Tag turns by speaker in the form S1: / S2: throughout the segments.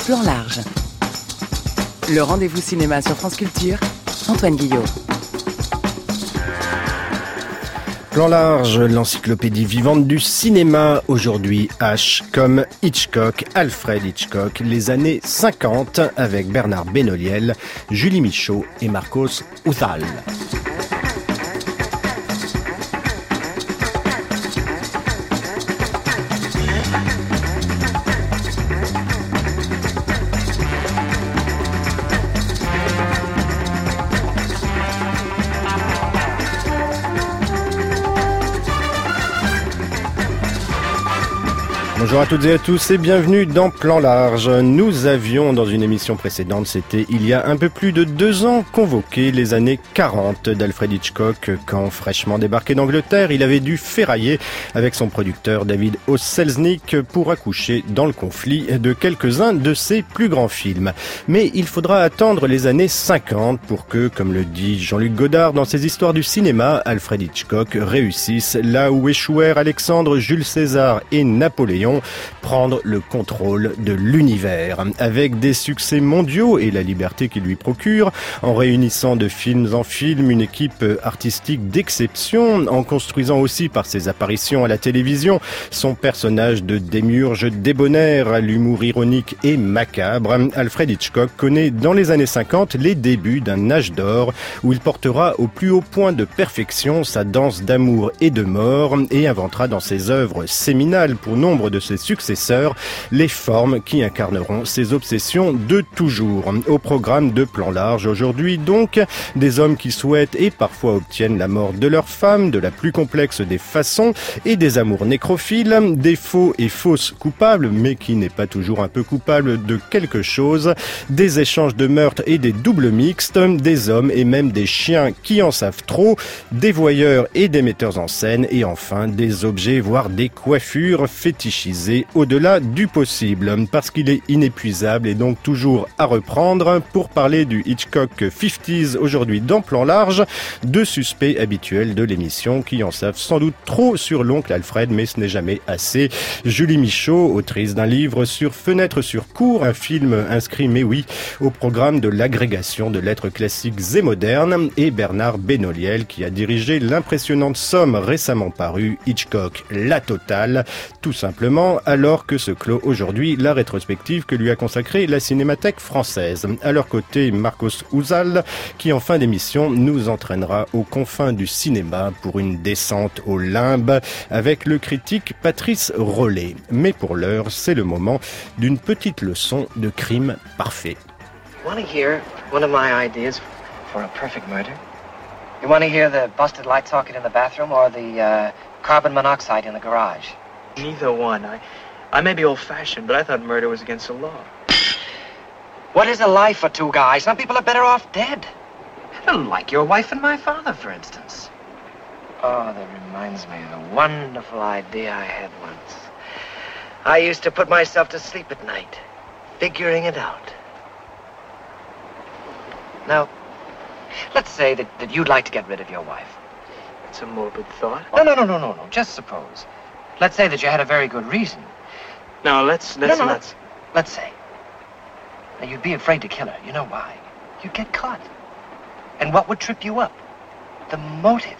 S1: Plan large. Le rendez-vous cinéma sur France Culture, Antoine Guillot.
S2: Plan large, l'encyclopédie vivante du cinéma. Aujourd'hui, H comme Hitchcock, Alfred Hitchcock, les années 50 avec Bernard Benoliel, Julie Michaud et Marcos Uzal. Bonjour à toutes et à tous et bienvenue dans Plan Large. Nous avions dans une émission précédente, c'était il y a un peu plus de 2 ans, convoqué les années 40 d'Alfred Hitchcock quand, fraîchement débarqué d'Angleterre, il avait dû ferrailler avec son producteur David O. Selznick pour accoucher dans le conflit de quelques-uns de ses plus grands films. Mais il faudra attendre les années 50 pour que, comme le dit Jean-Luc Godard dans ses histoires du cinéma, Alfred Hitchcock réussisse là où échouèrent Alexandre, Jules César et Napoléon, prendre le contrôle de l'univers. Avec des succès mondiaux et la liberté qu'il lui procure, en réunissant de films en films une équipe artistique d'exception, en construisant aussi par ses apparitions à la télévision son personnage de démiurge débonnaire à l'humour ironique et macabre, Alfred Hitchcock connaît dans les années 50 les débuts d'un âge d'or où il portera au plus haut point de perfection sa danse d'amour et de mort et inventera dans ses œuvres séminales pour nombre de ses successeurs les formes qui incarneront ses obsessions de toujours. Au programme de Plan large aujourd'hui donc, des hommes qui souhaitent et parfois obtiennent la mort de leur femme de la plus complexe des façons et des amours nécrophiles, des faux et fausses coupables mais qui n'est pas toujours un peu coupable de quelque chose, des échanges de meurtres et des doubles mixtes, des hommes et même des chiens qui en savent trop, des voyeurs et des metteurs en scène et enfin des objets voire des coiffures fétichisées au-delà du possible, parce qu'il est inépuisable et donc toujours à reprendre. Pour parler du Hitchcock 50s aujourd'hui dans Plan large, deux suspects habituels de l'émission qui en savent sans doute trop sur l'oncle Alfred, mais ce n'est jamais assez. Julie Michaud, autrice d'un livre sur Fenêtre sur cour, un film inscrit, mais oui, au programme de l'agrégation de lettres classiques et modernes, et Bernard Benoliel qui a dirigé l'impressionnante somme récemment parue Hitchcock, la totale, tout simplement, alors que se clôt aujourd'hui la rétrospective que lui a consacrée la Cinémathèque française. À leur côté, Marcos Uzal, qui en fin d'émission nous entraînera aux confins du cinéma pour une descente au limbe avec le critique Patrice Rollet. Mais pour l'heure, c'est le moment d'une petite leçon de crime parfait.
S3: You want to hear one of my ideas for a perfect murder? You want to hear the busted light socket in the bathroom or the carbon monoxide in the garage?
S4: Neither one. I may be old-fashioned, but I thought murder was against the law.
S3: What is a life for two guys? Some people are better off dead. Like your wife and my father, for instance. Oh, that reminds me of a wonderful idea I had once. I used to put myself to sleep at night, figuring it out. Now, let's say that you'd like to get rid of your wife.
S4: It's a morbid thought.
S3: No. Just suppose. Let's say that you had a very good reason.
S4: No, let's
S3: say. Now, you'd be afraid to kill her. You know why? You'd get caught. And what would trip you up? The motive.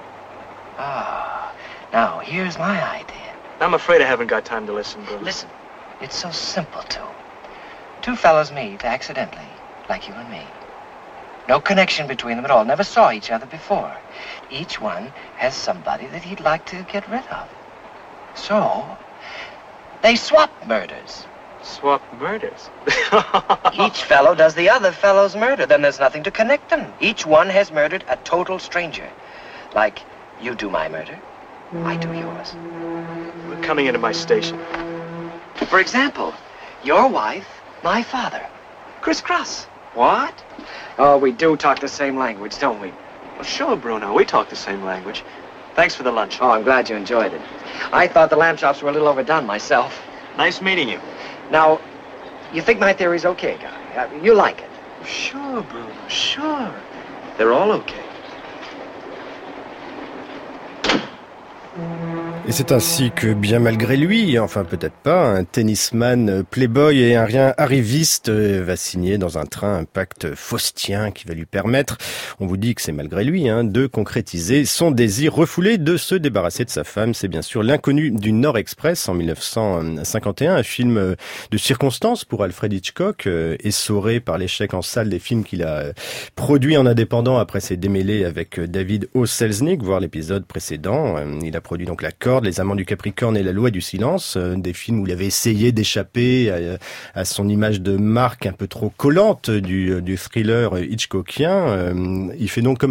S3: Now, here's my idea.
S4: I'm afraid I haven't got time to listen, Bruce.
S3: Listen, it's so simple, too. Two fellows meet accidentally, like you and me. No connection between them at all. Never saw each other before. Each one has somebody that he'd like to get rid of. So, they swap murders.
S4: Swap murders?
S3: Each fellow does the other fellow's murder. Then there's nothing to connect them. Each one has murdered a total stranger. Like, you do my murder, I do yours.
S4: We're coming into my station.
S3: For example, your wife, my father. Criss-cross. What? Oh, we do talk the same language, don't we?
S4: Well, sure, Bruno. We talk the same language. Thanks for the lunch.
S3: Oh, I'm glad you enjoyed it. I thought the lamb chops were a little overdone myself.
S4: Nice meeting you.
S3: Now, you think my theory's okay, Guy? You like it?
S4: Sure, Bruno, sure. They're all okay.
S2: Et c'est ainsi que, bien malgré lui, enfin peut-être pas, un tennisman playboy et un rien arriviste va signer dans un train un pacte faustien qui va lui permettre, on vous dit que c'est malgré lui, de concrétiser son désir refoulé de se débarrasser de sa femme. C'est bien sûr L'inconnu du Nord Express en 1951, un film de circonstance pour Alfred Hitchcock, essoré par l'échec en salle des films qu'il a produits en indépendant après ses démêlés avec David O. Selznick, voir l'épisode précédent. Il a produit donc La Corde, Les Amants du Capricorne et La Loi du Silence, des films où il avait essayé d'échapper à son image de marque un peu trop collante du thriller hitchcockien. Il fait donc comme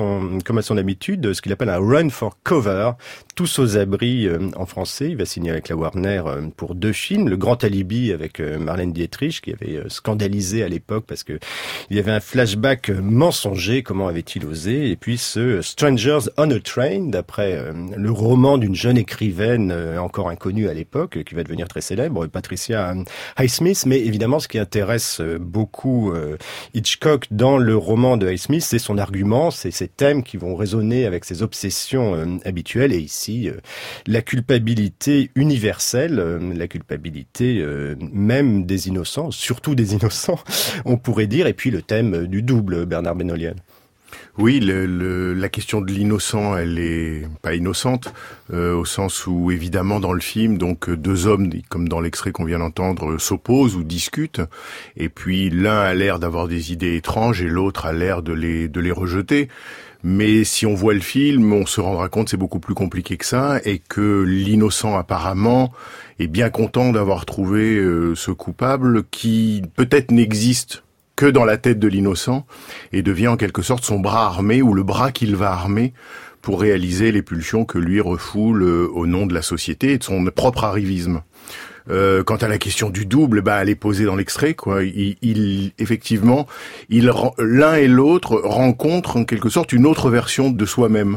S2: à son habitude ce qu'il appelle un run for cover, tous aux abris en français. Il va signer avec la Warner pour 2 films, Le Grand Alibi avec Marlène Dietrich qui avait scandalisé à l'époque parce que il y avait un flashback mensonger, comment avait-il osé, et puis ce Strangers on a Train d'après le roman d'une jeune écrivaine encore inconnue à l'époque qui va devenir très célèbre, Patricia Highsmith. Mais évidemment ce qui intéresse beaucoup Hitchcock dans le roman de Highsmith, c'est son argument, c'est ces thèmes qui vont résonner avec ses obsessions habituelles, et ici la culpabilité universelle, la culpabilité même des innocents, surtout des innocents on pourrait dire, et puis le thème du double, Bernard Benoliel.
S5: Oui, la question de l'innocent, elle est pas innocente, au sens où, évidemment, dans le film, donc 2 hommes, comme dans l'extrait qu'on vient d'entendre, s'opposent ou discutent, et puis l'un a l'air d'avoir des idées étranges et l'autre a l'air de les rejeter. Mais si on voit le film, on se rendra compte que c'est beaucoup plus compliqué que ça, et que l'innocent, apparemment, est bien content d'avoir trouvé ce coupable qui, peut-être, n'existe que dans la tête de l'innocent, et devient en quelque sorte son bras armé, ou le bras qu'il va armer pour réaliser les pulsions que lui refoule au nom de la société et de son propre arrivisme. Quant à la question du double, elle est posée dans l'extrait, quoi. Effectivement, l'un et l'autre rencontrent en quelque sorte une autre version de soi-même.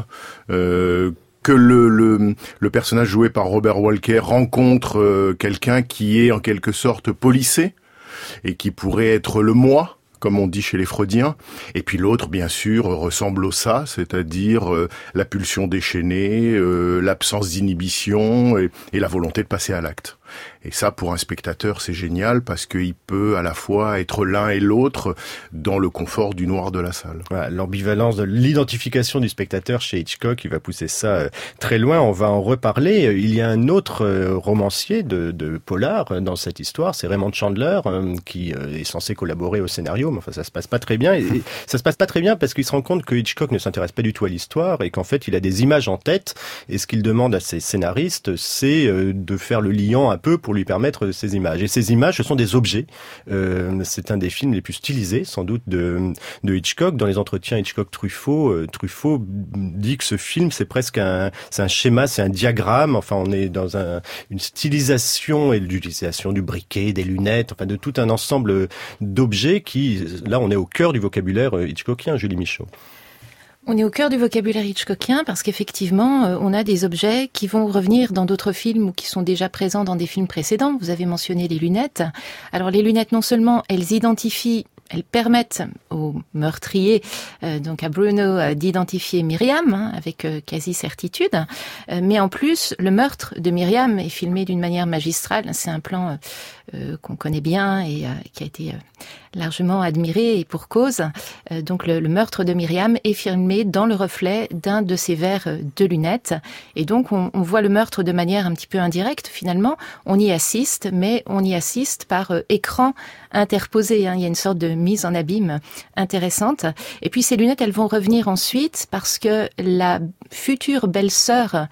S5: Que le personnage joué par Robert Walker rencontre quelqu'un qui est en quelque sorte policé, et qui pourrait être le moi, comme on dit chez les Freudiens. Et puis l'autre, bien sûr, ressemble au ça, c'est-à-dire la pulsion déchaînée, l'absence d'inhibition et la volonté de passer à l'acte. Et ça, pour un spectateur, c'est génial parce qu'il peut à la fois être l'un et l'autre dans le confort du noir de la salle.
S2: Voilà, l'ambivalence de l'identification du spectateur chez Hitchcock, il va pousser ça très loin. On va en reparler. Il y a un autre romancier de polar dans cette histoire, c'est Raymond Chandler, qui est censé collaborer au scénario, mais enfin ça se passe pas très bien. Et ça se passe pas très bien parce qu'il se rend compte que Hitchcock ne s'intéresse pas du tout à l'histoire et qu'en fait il a des images en tête. Et ce qu'il demande à ses scénaristes, c'est de faire le liant un peu pour lui permettre ces images. Et ces images, ce sont des objets. C'est un des films les plus stylisés, sans doute, de Hitchcock. Dans les entretiens Hitchcock-Truffaut, Truffaut dit que ce film, c'est presque c'est un schéma, c'est un diagramme. Enfin, on est dans une stylisation et l'utilisation du briquet, des lunettes, enfin, de tout un ensemble d'objets qui, là, on est au cœur du vocabulaire hitchcockien, Julie Michaud.
S6: On est au cœur du vocabulaire hitchcockien parce qu'effectivement, on a des objets qui vont revenir dans d'autres films ou qui sont déjà présents dans des films précédents. Vous avez mentionné les lunettes. Alors les lunettes, non seulement elles identifient, elles permettent au meurtrier, donc à Bruno, d'identifier Myriam avec quasi certitude. Mais en plus, le meurtre de Myriam est filmé d'une manière magistrale. C'est un plan qu'on connaît bien et qui a été largement admiré et pour cause. Donc le meurtre de Myriam est filmé dans le reflet d'un de ces verres de lunettes. Et donc on voit le meurtre de manière un petit peu indirecte finalement. On y assiste, mais on y assiste par écran interposé. Il y a une sorte de mise en abîme intéressante. Et puis ces lunettes, elles vont revenir ensuite parce que la future belle-sœur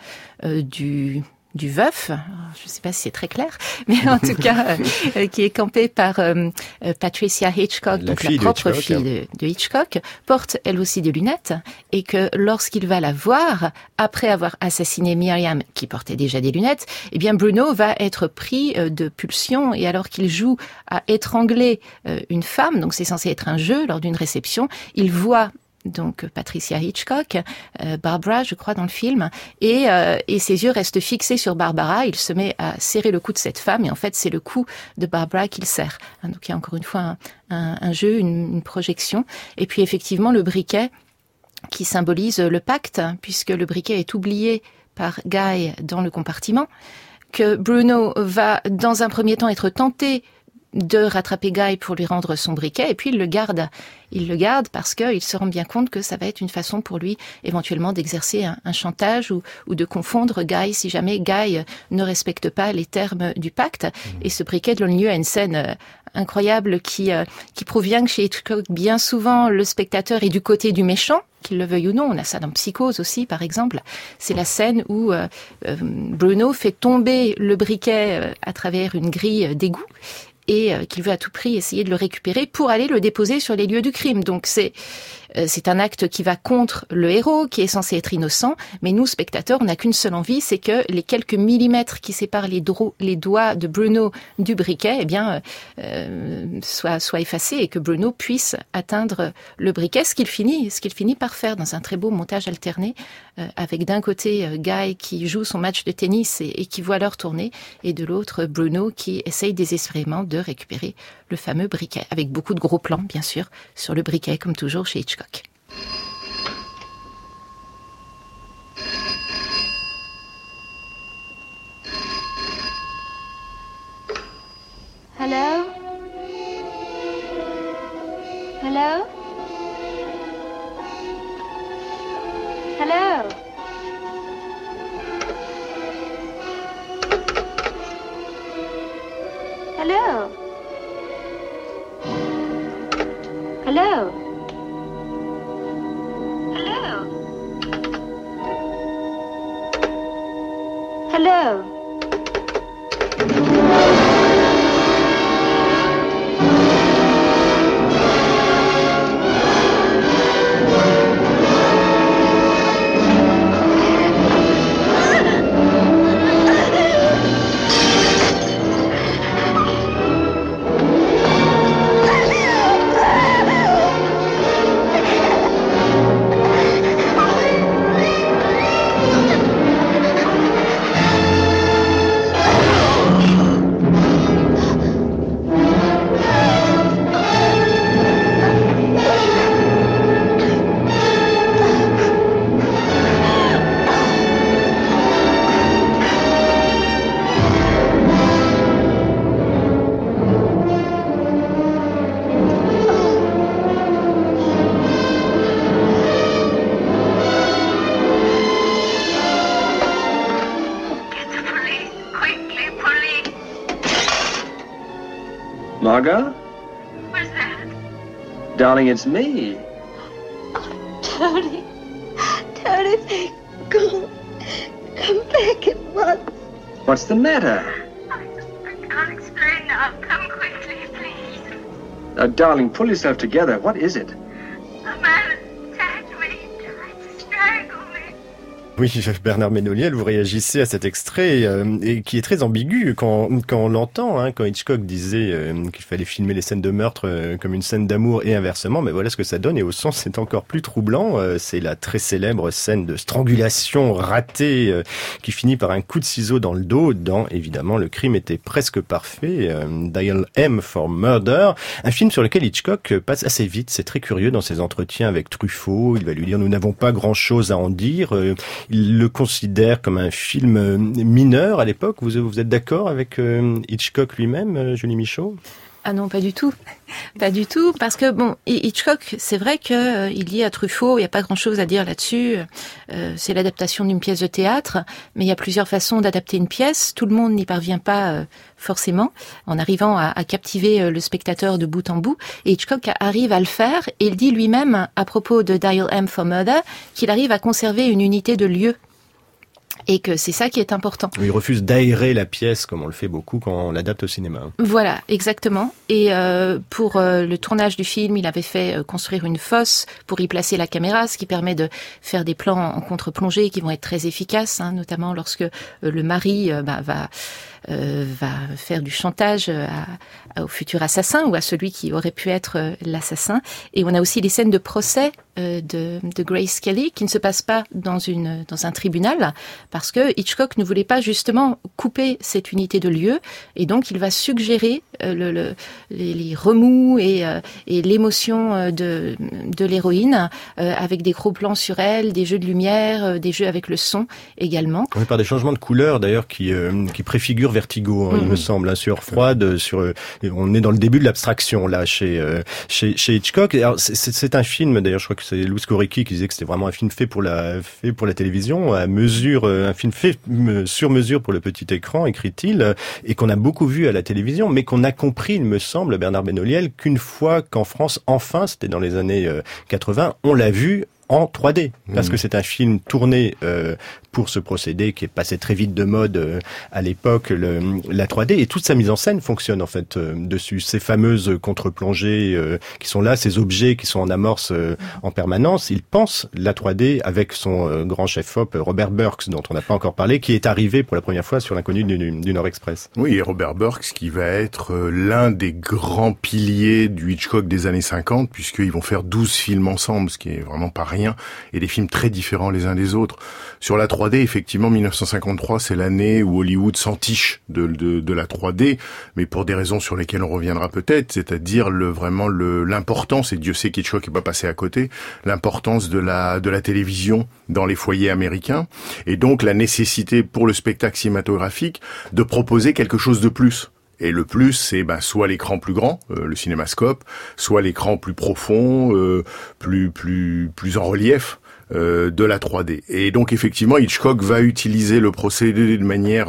S6: du veuf, je ne sais pas si c'est très clair, mais en tout cas, qui est campée par Patricia Hitchcock, donc la propre fille de Hitchcock, porte elle aussi des lunettes, et que lorsqu'il va la voir, après avoir assassiné Myriam, qui portait déjà des lunettes, eh bien Bruno va être pris de pulsion, et alors qu'il joue à étrangler une femme, donc c'est censé être un jeu lors d'une réception, il voit donc Patricia Hitchcock, Barbara, je crois, dans le film, et ses yeux restent fixés sur Barbara. Il se met à serrer le cou de cette femme, et en fait, c'est le cou de Barbara qu'il serre. Donc, il y a encore une fois un jeu, une projection. Et puis, effectivement, le briquet qui symbolise le pacte, puisque le briquet est oublié par Guy dans le compartiment, que Bruno va dans un premier temps être tenté de rattraper Guy pour lui rendre son briquet, et puis il le garde. Il le garde parce qu'il se rend bien compte que ça va être une façon pour lui éventuellement d'exercer un chantage ou de confondre Guy si jamais Guy ne respecte pas les termes du pacte. Et ce briquet donne lieu à une scène incroyable qui prouve bien que chez Hitchcock, bien souvent, le spectateur est du côté du méchant, qu'il le veuille ou non. On a ça dans Psychose aussi, par exemple. C'est la scène où Bruno fait tomber le briquet à travers une grille d'égout et qu'il veut à tout prix essayer de le récupérer pour aller le déposer sur les lieux du crime. Donc c'est un acte qui va contre le héros, qui est censé être innocent, mais nous, spectateurs, on n'a qu'une seule envie, c'est que les quelques millimètres qui séparent les doigts de Bruno du briquet, eh bien, soient effacés et que Bruno puisse atteindre le briquet, ce qu'il finit par faire dans un très beau montage alterné, avec d'un côté Guy qui joue son match de tennis et qui voit l'heure tourner, et de l'autre Bruno qui essaye désespérément de récupérer le fameux briquet, avec beaucoup de gros plans, bien sûr, sur le briquet, comme toujours chez Hitchcock.
S7: Hello? Hello? Hello? Hello? Hello? Hello? Hello?
S4: Margot?
S7: What's that?
S4: Darling, it's me.
S7: Tony. Tony, thank God. Come back at once.
S4: What's the matter?
S7: I can't explain now. Come quickly, please.
S4: Darling, pull yourself together. What is it?
S7: A man attacked me, tried to strangle me.
S2: Oui, Bernard Ménoliel, vous réagissez à cet extrait et qui est très ambigu quand on l'entend, hein, quand Hitchcock disait qu'il fallait filmer les scènes de meurtre comme une scène d'amour et inversement, mais voilà ce que ça donne et au sens c'est encore plus troublant. C'est la très célèbre scène de strangulation ratée qui finit par un coup de ciseau dans le dos. Dans évidemment Le crime était presque parfait, Dial M for Murder, un film sur lequel Hitchcock passe assez vite. C'est très curieux dans ses entretiens avec Truffaut. Il va lui dire nous n'avons pas grand chose à en dire. Il le considère comme un film mineur à l'époque. Vous êtes d'accord avec Hitchcock lui-même, Julie Michaud ?
S6: Ah non, pas du tout. Pas du tout, parce que bon, Hitchcock, c'est vrai que il dit à Truffaut, il n'y a pas grand-chose à dire là-dessus. C'est l'adaptation d'une pièce de théâtre, mais il y a plusieurs façons d'adapter une pièce. Tout le monde n'y parvient pas forcément, en arrivant à captiver le spectateur de bout en bout. Et Hitchcock arrive à le faire, et il dit lui-même, à propos de Dial M for Murder, qu'il arrive à conserver une unité de lieu. Et que c'est ça qui est important.
S2: Il refuse d'aérer la pièce, comme on le fait beaucoup quand on l'adapte au cinéma.
S6: Voilà, exactement. Et pour le tournage du film, il avait fait construire une fosse pour y placer la caméra, ce qui permet de faire des plans en contre-plongée qui vont être très efficaces, hein, notamment lorsque le mari va faire du chantage au futur assassin ou à celui qui aurait pu être l'assassin. Et on a aussi les scènes de procès de Grace Kelly qui ne se passent pas dans un tribunal parce que Hitchcock ne voulait pas justement couper cette unité de lieu et donc il va suggérer les remous et l'émotion de l'héroïne avec des gros plans sur elle, des jeux de lumière, des jeux avec le son également.
S2: Oui, par des changements de couleurs d'ailleurs qui préfigurent Vertigo, il me semble, sur Froide, on est dans le début de l'abstraction là chez Hitchcock. Alors, c'est un film d'ailleurs, je crois que c'est Louis Correcchi qui disait que c'était vraiment un film fait pour la télévision, à mesure, un film fait sur mesure pour le petit écran, écrit-il, et qu'on a beaucoup vu à la télévision, mais qu'on a compris, il me semble, Bernard Benoliel, qu'une fois qu'en France, enfin, c'était dans les années 80, on l'a vu en 3D, parce que c'est un film tourné pour ce procédé qui est passé très vite de mode à l'époque, la 3D, et toute sa mise en scène fonctionne en fait dessus. Ces fameuses contre-plongées qui sont là, ces objets qui sont en amorce en permanence, il pense la 3D avec son grand chef-op Robert Burks, dont on n'a pas encore parlé, qui est arrivé pour la première fois sur l'Inconnu du Nord Express.
S5: Oui, et Robert Burks qui va être l'un des grands piliers du Hitchcock des années 50, puisqu'ils vont faire 12 films ensemble, ce qui est vraiment pas rien, et des films très différents les uns des autres. Sur la 3D, effectivement, 1953, c'est l'année où Hollywood s'entiche de la 3D, mais pour des raisons sur lesquelles on reviendra peut-être, c'est-à-dire l'importance, et Dieu sait qu'Hitchcock n'est pas passé à côté, l'importance de la télévision dans les foyers américains, et donc la nécessité pour le spectacle cinématographique de proposer quelque chose de plus. Et le plus, c'est soit l'écran plus grand, le cinémascope, soit l'écran plus profond, plus en relief. De la 3D. Et donc effectivement, Hitchcock va utiliser le procédé de manière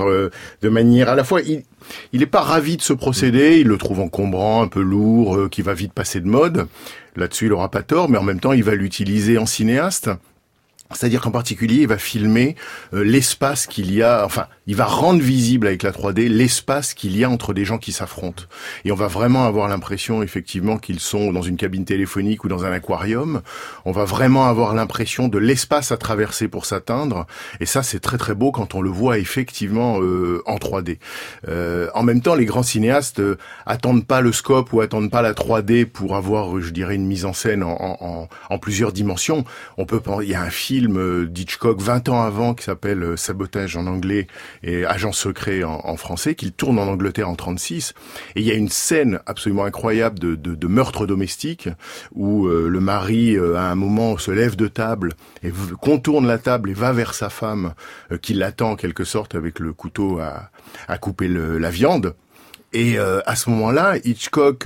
S5: à la fois, il est pas ravi de ce procédé, il le trouve encombrant, un peu lourd, qui va vite passer de mode. Là-dessus, il aura pas tort, mais en même temps, il va l'utiliser en cinéaste. C'est-à-dire qu'en particulier, il va filmer l'espace qu'il y a, enfin, il va rendre visible avec la 3D l'espace qu'il y a entre des gens qui s'affrontent. Et on va vraiment avoir l'impression, effectivement, qu'ils sont dans une cabine téléphonique ou dans un aquarium. On va vraiment avoir l'impression de l'espace à traverser pour s'atteindre. Et ça, c'est très très beau quand on le voit effectivement en 3D. En même temps, les grands cinéastes attendent pas le scope ou attendent pas la 3D pour avoir, je dirais, une mise en scène en plusieurs dimensions. Il y a un film d'Hitchcock 20 ans avant qui s'appelle Sabotage en anglais et Agent secret en français, qu'il tourne en Angleterre en 36, et il y a une scène absolument incroyable de meurtre domestique où le mari à un moment se lève de table et contourne la table et va vers sa femme qui l'attend en quelque sorte avec le couteau à couper la viande. Et à ce moment-là, Hitchcock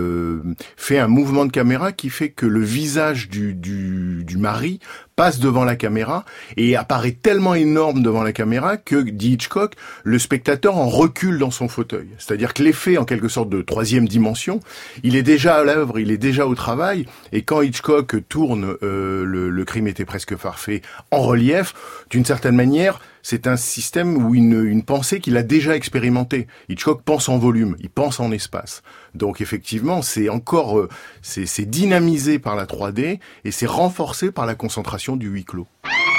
S5: fait un mouvement de caméra qui fait que le visage du mari passe devant la caméra et apparaît tellement énorme devant la caméra que, dit Hitchcock, le spectateur en recule dans son fauteuil. C'est-à-dire que l'effet, en quelque sorte, de troisième dimension, il est déjà à l'œuvre, il est déjà au travail, et quand Hitchcock tourne le crime était presque parfait en relief, d'une certaine manière, c'est un système ou une pensée qu'il a déjà expérimenté. Hitchcock pense en volume, il pense en espace. Donc effectivement, c'est encore, c'est dynamisé par la 3D et c'est renforcé par la concentration du huis clos.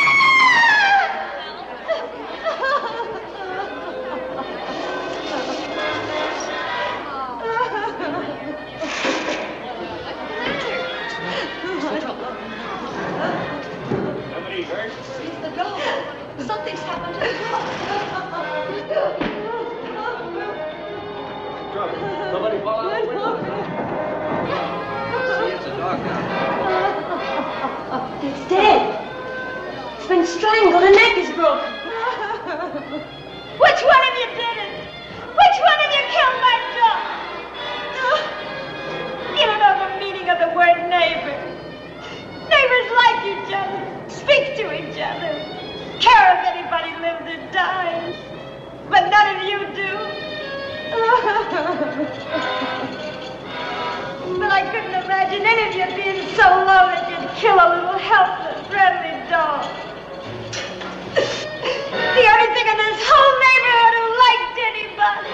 S7: It's dead. It's been strangled. The neck is broken. Which one of you did it? Which one of you killed my dog? You don't know the meaning of the word neighbor. Neighbors like each other, speak to each other, care if anybody lives or dies. But none of you do. But I couldn't imagine any of you being so low that you'd kill a little helpless, friendly dog. The only thing in this whole neighborhood who liked anybody.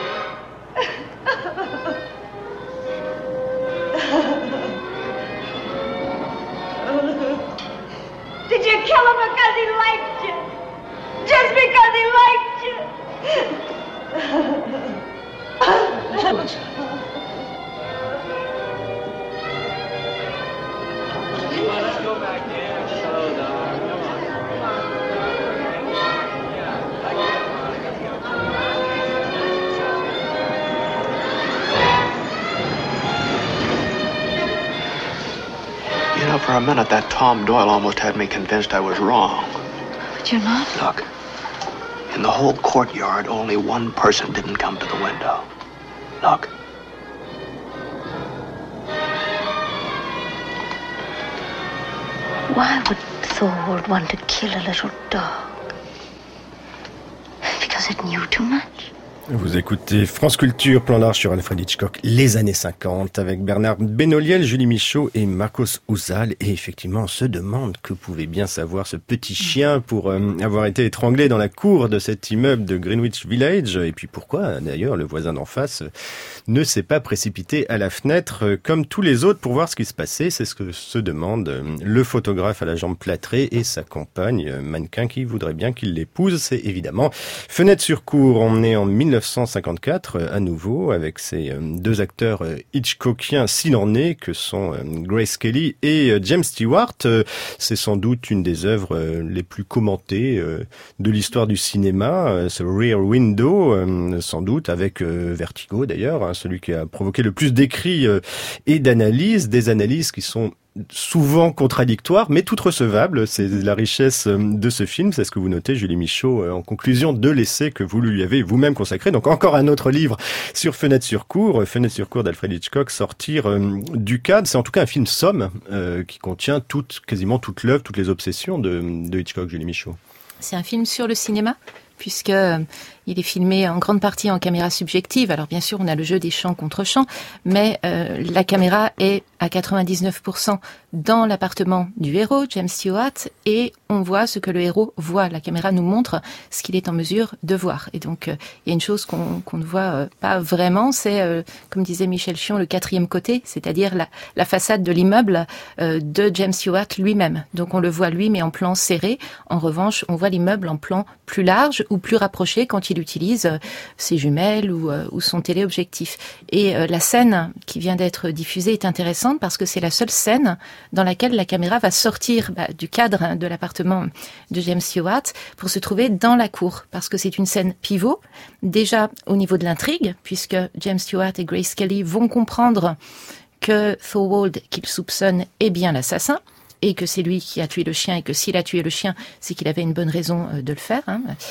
S7: Did you kill him because he liked you? Just because he liked you? Clemens.
S4: Let's go back there. So dark. Come on.
S8: You know, for a minute, that Tom Doyle almost had me convinced I was wrong.
S7: But you're not.
S8: Look, in the whole courtyard, only one person didn't come to the window. Look.
S7: Why would Thorwald want to kill a little dog? Because it knew too much.
S2: Vous écoutez France Culture, plan large sur Alfred Hitchcock, les années 50, avec Bernard Benoliel, Julie Michaud et Marcos Uzal. Et effectivement, on se demande que pouvait bien savoir ce petit chien pour avoir été étranglé dans la cour de cet immeuble de Greenwich Village. Et puis pourquoi, d'ailleurs, le voisin d'en face ne s'est pas précipité à la fenêtre comme tous les autres pour voir ce qui se passait. C'est ce que se demande le photographe à la jambe plâtrée et sa compagne, mannequin, qui voudrait bien qu'il l'épouse. C'est évidemment Fenêtre sur cour. On est en 1954 à nouveau avec ces deux acteurs hitchcockiens s'il en est que sont Grace Kelly et James Stewart. C'est sans doute une des œuvres les plus commentées de l'histoire du cinéma, ce Rear Window, sans doute avec Vertigo d'ailleurs, celui qui a provoqué le plus d'écrits et d'analyses, des analyses qui sont souvent contradictoires, mais toutes recevables. C'est la richesse de ce film. C'est ce que vous notez, Julie Michaud, en conclusion de l'essai que vous lui avez vous-même consacré. Donc encore un autre livre sur Fenêtre sur cour d'Alfred Hitchcock, sortir du cadre. C'est en tout cas un film somme qui contient quasiment toute l'œuvre, toutes les obsessions de Hitchcock, Julie Michaud.
S6: C'est un film sur le cinéma, puisque il est filmé en grande partie en caméra subjective. Alors bien sûr, on a le jeu des champs contre champs, mais la caméra est à 99% dans l'appartement du héros, James Stewart, et on voit ce que le héros voit. La caméra nous montre ce qu'il est en mesure de voir. Et donc, il y a une chose qu'on ne voit pas vraiment, c'est, comme disait Michel Chion, le quatrième côté, c'est-à-dire la façade de l'immeuble de James Stewart lui-même. Donc on le voit lui, mais en plan serré. En revanche, on voit l'immeuble en plan plus large ou plus rapproché quand il utilise ses jumelles ou son téléobjectif. Et la scène qui vient d'être diffusée est intéressante parce que c'est la seule scène dans laquelle la caméra va sortir du cadre de l'appartement de James Stewart pour se trouver dans la cour, parce que c'est une scène pivot, déjà au niveau de l'intrigue, puisque James Stewart et Grace Kelly vont comprendre que Thorwald, qu'il soupçonne, est bien l'assassin, et que c'est lui qui a tué le chien, et que s'il a tué le chien, c'est qu'il avait une bonne raison de le faire,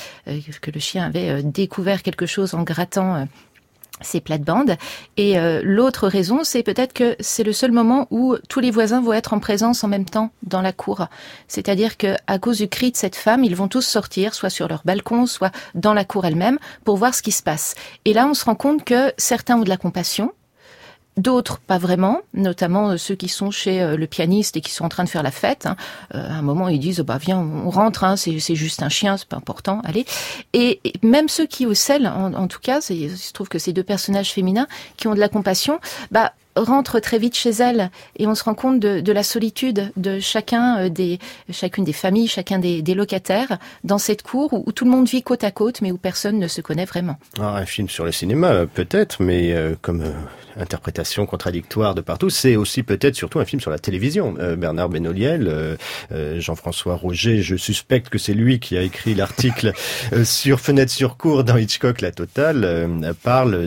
S6: que le chien avait découvert quelque chose en grattant ses plates-bandes. Et l'autre raison, c'est peut-être que c'est le seul moment où tous les voisins vont être en présence en même temps dans la cour. C'est-à-dire que à cause du cri de cette femme, ils vont tous sortir, soit sur leur balcon, soit dans la cour elle-même, pour voir ce qui se passe. Et là, on se rend compte que certains ont de la compassion, d'autres pas vraiment, notamment ceux qui sont chez le pianiste et qui sont en train de faire la fête. À un moment, ils disent viens, on rentre, c'est juste un chien, c'est pas important, allez. Et même ceux qui au sel, en tout cas, il se trouve que ces deux personnages féminins qui ont de la compassion, rentrent très vite chez elles, et on se rend compte de la solitude de chacune des familles, chacun des locataires dans cette cour où tout le monde vit côte à côte, mais où personne ne se connaît vraiment.
S2: Un film sur le cinéma, peut-être, mais comme interprétation contradictoire de partout, c'est aussi peut-être surtout un film sur la télévision. Bernard Benoliel, Jean-François Roger, je suspecte que c'est lui qui a écrit l'article sur Fenêtre sur cour dans Hitchcock, la totale, parle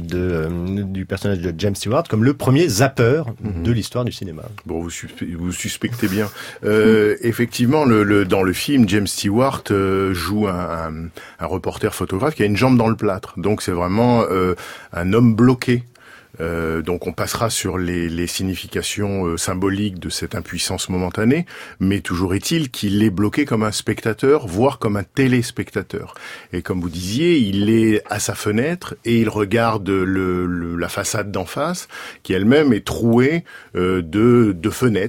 S2: du personnage de James Stewart comme le premier zapper de l'histoire du cinéma.
S5: Bon, vous suspectez bien. Effectivement, dans le film, James Stewart joue un reporter photographe qui a une jambe dans le plâtre. Donc c'est vraiment un homme bloqué. Donc on passera sur les significations symboliques de cette impuissance momentanée, mais toujours est-il qu'il est bloqué comme un spectateur, voire comme un téléspectateur. Et comme vous disiez, il est à sa fenêtre et il regarde la façade d'en face, qui elle-même est trouée de fenêtres.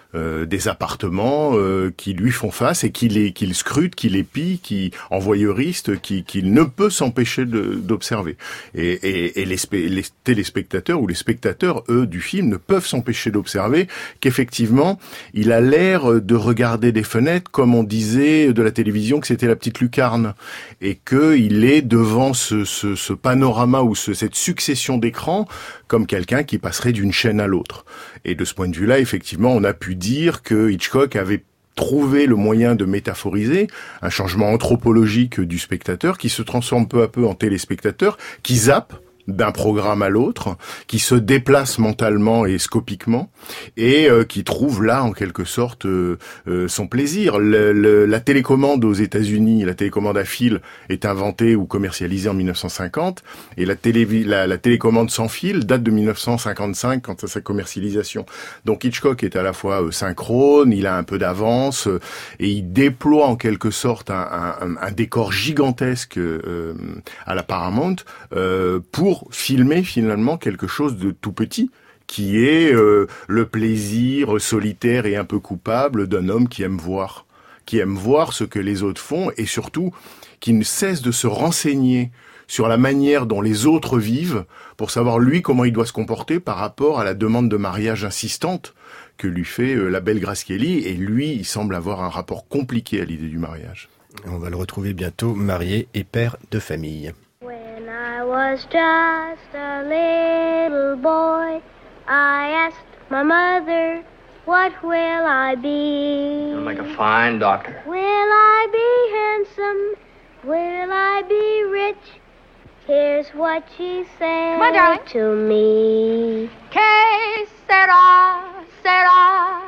S5: des appartements qui lui font face et qu'il scrute, qu'il épie, en voyeuriste, qu'il ne peut s'empêcher d'observer. Et les téléspectateurs ou les spectateurs, eux, du film, ne peuvent s'empêcher d'observer qu'effectivement, il a l'air de regarder des fenêtres comme on disait de la télévision que c'était la petite lucarne, et qu'il est devant ce panorama ou cette succession d'écrans comme quelqu'un qui passerait d'une chaîne à l'autre. Et de ce point de vue-là, effectivement, on a pu dire que Hitchcock avait trouvé le moyen de métaphoriser un changement anthropologique du spectateur qui se transforme peu à peu en téléspectateur, qui zappe d'un programme à l'autre, qui se déplace mentalement et scopiquement, et qui trouve là, en quelque sorte, son plaisir. La télécommande aux États-Unis, la télécommande à fil, est inventée ou commercialisée en 1950, et la télécommande sans fil date de 1955, quant à sa commercialisation. Donc Hitchcock est à la fois synchrone, il a un peu d'avance, et il déploie en quelque sorte un décor gigantesque à la Paramount pour filmer finalement quelque chose de tout petit, qui est le plaisir solitaire et un peu coupable d'un homme qui aime voir ce que les autres font, et surtout qui ne cesse de se renseigner sur la manière dont les autres vivent pour savoir lui comment il doit se comporter par rapport à la demande de mariage insistante que lui fait la belle Grace Kelly, et lui il semble avoir un rapport compliqué à l'idée du mariage.
S2: On va le retrouver bientôt marié et père de famille.
S9: I was just a little boy. I asked my mother, what will I be?
S8: You'll make a fine doctor.
S9: Will I be handsome? Will I be rich? Here's what she said
S7: Come on, darling.
S9: to me.
S7: Que sera, sera.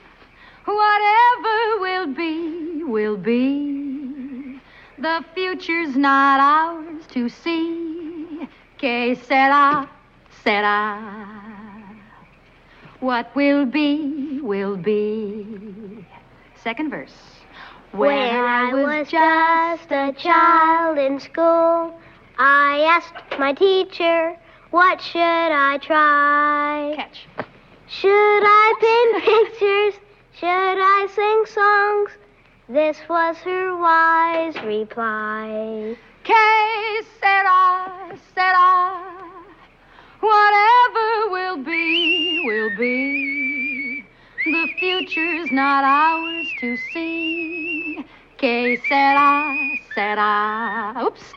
S7: Whatever will be, will be. The future's not ours to see. Que sera, sera. What will be, will be. Second verse.
S9: When I was just a child in school, I asked my teacher, what should I try?
S7: Catch.
S9: Should I paint pictures? Should I sing songs? This was her wise reply.
S7: Que sera, sera. Whatever will be, will be. The future's not ours to see. Que sera, sera. Oops.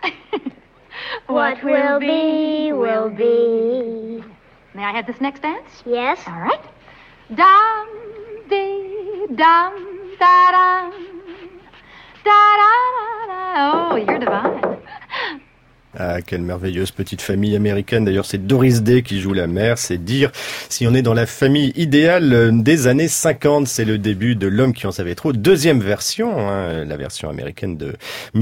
S9: What will be, will be.
S7: May I have this next dance?
S9: Yes?
S7: All right. Dum, dee, dum, da, dum. Da, da, da, da. Oh, you're divine.
S2: Ah, quelle merveilleuse petite famille américaine. D'ailleurs, c'est Doris Day qui joue la mère. C'est dire si on est dans la famille idéale des années 50. C'est le début de L'homme qui en savait trop. Deuxième version, la version américaine de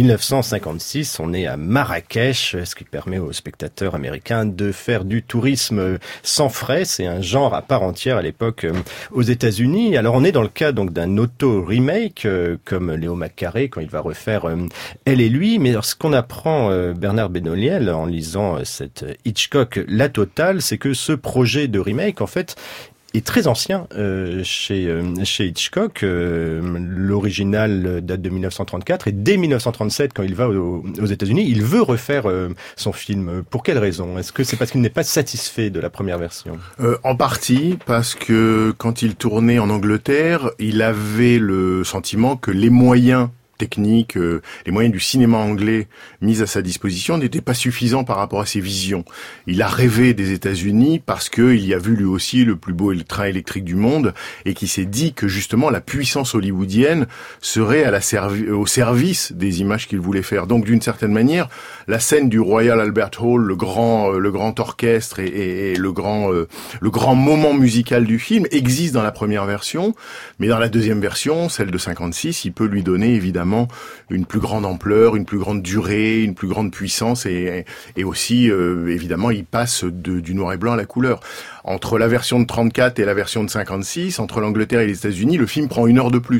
S2: 1956. On est à Marrakech, ce qui permet aux spectateurs américains de faire du tourisme sans frais. C'est un genre à part entière à l'époque aux États-Unis. Alors, on est dans le cas donc d'un auto-remake, comme Léo McCarey quand il va refaire Elle et lui. Mais alors, ce qu'on apprend, Bernard Benoliel, en lisant cette Hitchcock La Totale, c'est que ce projet de remake, en fait, est très ancien chez Hitchcock. L'original date de 1934 et dès 1937, quand il va aux États-Unis, il veut refaire son film. Pour quelle raison? Est-ce que c'est parce qu'il n'est pas satisfait de la première version?
S5: En partie parce que quand il tournait en Angleterre, il avait le sentiment que les moyens techniques, les moyens du cinéma anglais mis à sa disposition n'étaient pas suffisants par rapport à ses visions. Il a rêvé des États-Unis parce que il y a vu lui aussi le plus beau train électrique du monde, et qui s'est dit que justement la puissance hollywoodienne serait au service des images qu'il voulait faire. Donc d'une certaine manière, la scène du Royal Albert Hall, le grand orchestre et le grand moment musical du film existe dans la première version, mais dans la deuxième version, celle de 56, il peut lui donner évidemment une plus grande ampleur, une plus grande durée, une plus grande puissance, et aussi évidemment il passe du noir et blanc à la couleur. Entre la version de 34 et la version de 56, entre l'Angleterre et les États-Unis, le film prend 1 heure de plus.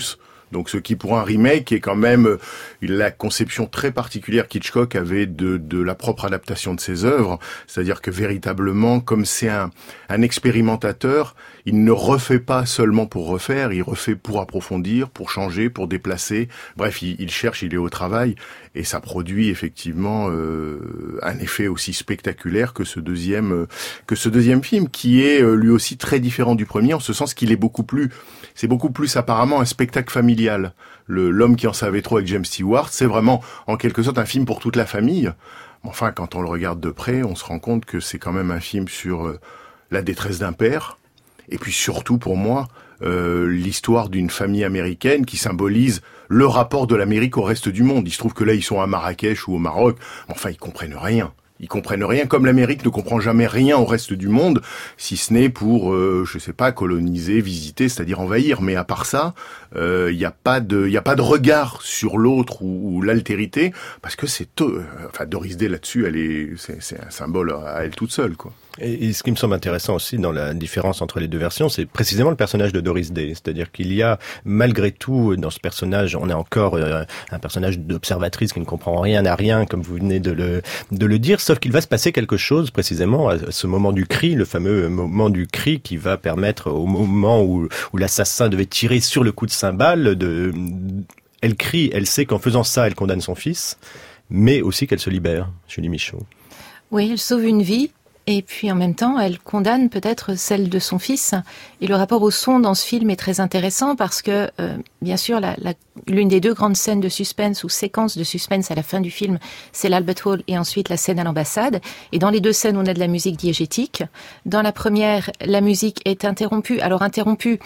S5: Donc ce qui pour un remake est quand même la conception très particulière qu'Hitchcock avait de la propre adaptation de ses œuvres, c'est-à-dire que véritablement, comme c'est un expérimentateur, il ne refait pas seulement pour refaire, il refait pour approfondir, pour changer, pour déplacer. Bref, il cherche, il est au travail, et ça produit effectivement un effet aussi spectaculaire que ce deuxième film, qui est lui aussi très différent du premier, en ce sens qu'il est c'est beaucoup plus apparemment un spectacle familial. L'homme qui en savait trop avec James Stewart, c'est vraiment en quelque sorte un film pour toute la famille. Enfin, quand on le regarde de près, on se rend compte que c'est quand même un film sur la détresse d'un père, et puis surtout pour moi, l'histoire d'une famille américaine qui symbolise le rapport de l'Amérique au reste du monde. Il se trouve que là, ils sont à Marrakech ou au Maroc, enfin, ils comprennent rien. Ils comprennent rien, comme l'Amérique ne comprend jamais rien au reste du monde, si ce n'est pour, je sais pas, coloniser, visiter, c'est-à-dire envahir. Mais à part ça, il y a pas de regard sur l'autre ou l'altérité, parce que Doris Day là-dessus, c'est un symbole à elle toute seule, quoi.
S2: Et ce qui me semble intéressant aussi dans la différence entre les deux versions, c'est précisément le personnage de Doris Day. C'est-à-dire qu'il y a, malgré tout, dans ce personnage, on a encore un personnage d'observatrice qui ne comprend rien à rien, comme vous venez de le dire, sauf qu'il va se passer quelque chose, précisément, à ce moment du cri, le fameux moment du cri qui va permettre, au moment où l'assassin devait tirer sur le coup de cymbale, elle crie, elle sait qu'en faisant ça, elle condamne son fils, mais aussi qu'elle se libère, Julie Michaud.
S6: Oui, elle sauve une vie. Et puis en même temps, elle condamne peut-être celle de son fils. Et le rapport au son dans ce film est très intéressant parce que, bien sûr, l'une des deux grandes scènes de suspense ou séquences de suspense à la fin du film, c'est l'Albert Hall et ensuite la scène à l'ambassade. Et dans les deux scènes, on a de la musique diégétique. Dans la première, la musique est interrompue. Alors interrompue,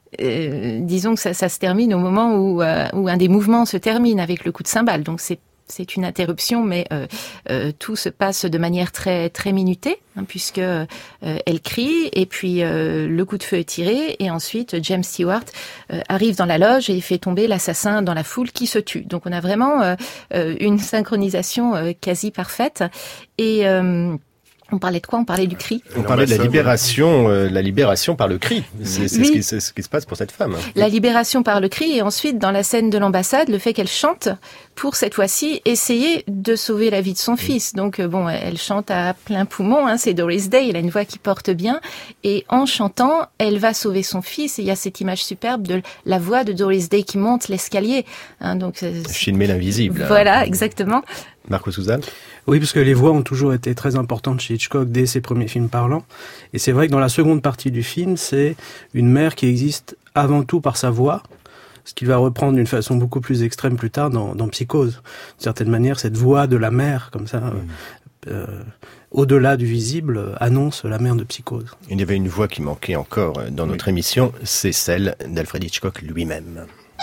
S6: disons que ça se termine au moment où un des mouvements se termine avec le coup de cymbale. Donc c'est une interruption, mais tout se passe de manière très très minutée, puisque elle crie et puis le coup de feu est tiré et ensuite James Stewart arrive dans la loge et fait tomber l'assassin dans la foule qui se tue. Donc on a vraiment une synchronisation quasi parfaite et on parlait de quoi ? On parlait du cri.
S2: On parlait de la libération par le cri. C'est ce qui se passe pour cette femme.
S6: La libération par le cri et ensuite dans la scène de l'ambassade, le fait qu'elle chante pour cette fois-ci essayer de sauver la vie de son fils. Donc elle chante à plein poumon, c'est Doris Day, elle a une voix qui porte bien et en chantant, elle va sauver son fils et il y a cette image superbe de la voix de Doris Day qui monte l'escalier.
S2: Filmer l'invisible.
S6: Voilà, exactement.
S2: Marco Souza.
S10: Oui, parce que les voix ont toujours été très importantes chez Hitchcock dès ses premiers films parlants. Et c'est vrai que dans la seconde partie du film, c'est une mère qui existe avant tout par sa voix, ce qu'il va reprendre d'une façon beaucoup plus extrême plus tard dans Psychose. D'une certaine manière, cette voix de la mère, comme ça, au-delà du visible, annonce la mère de Psychose.
S2: Il y avait une voix qui manquait encore dans notre émission, c'est celle d'Alfred Hitchcock lui-même.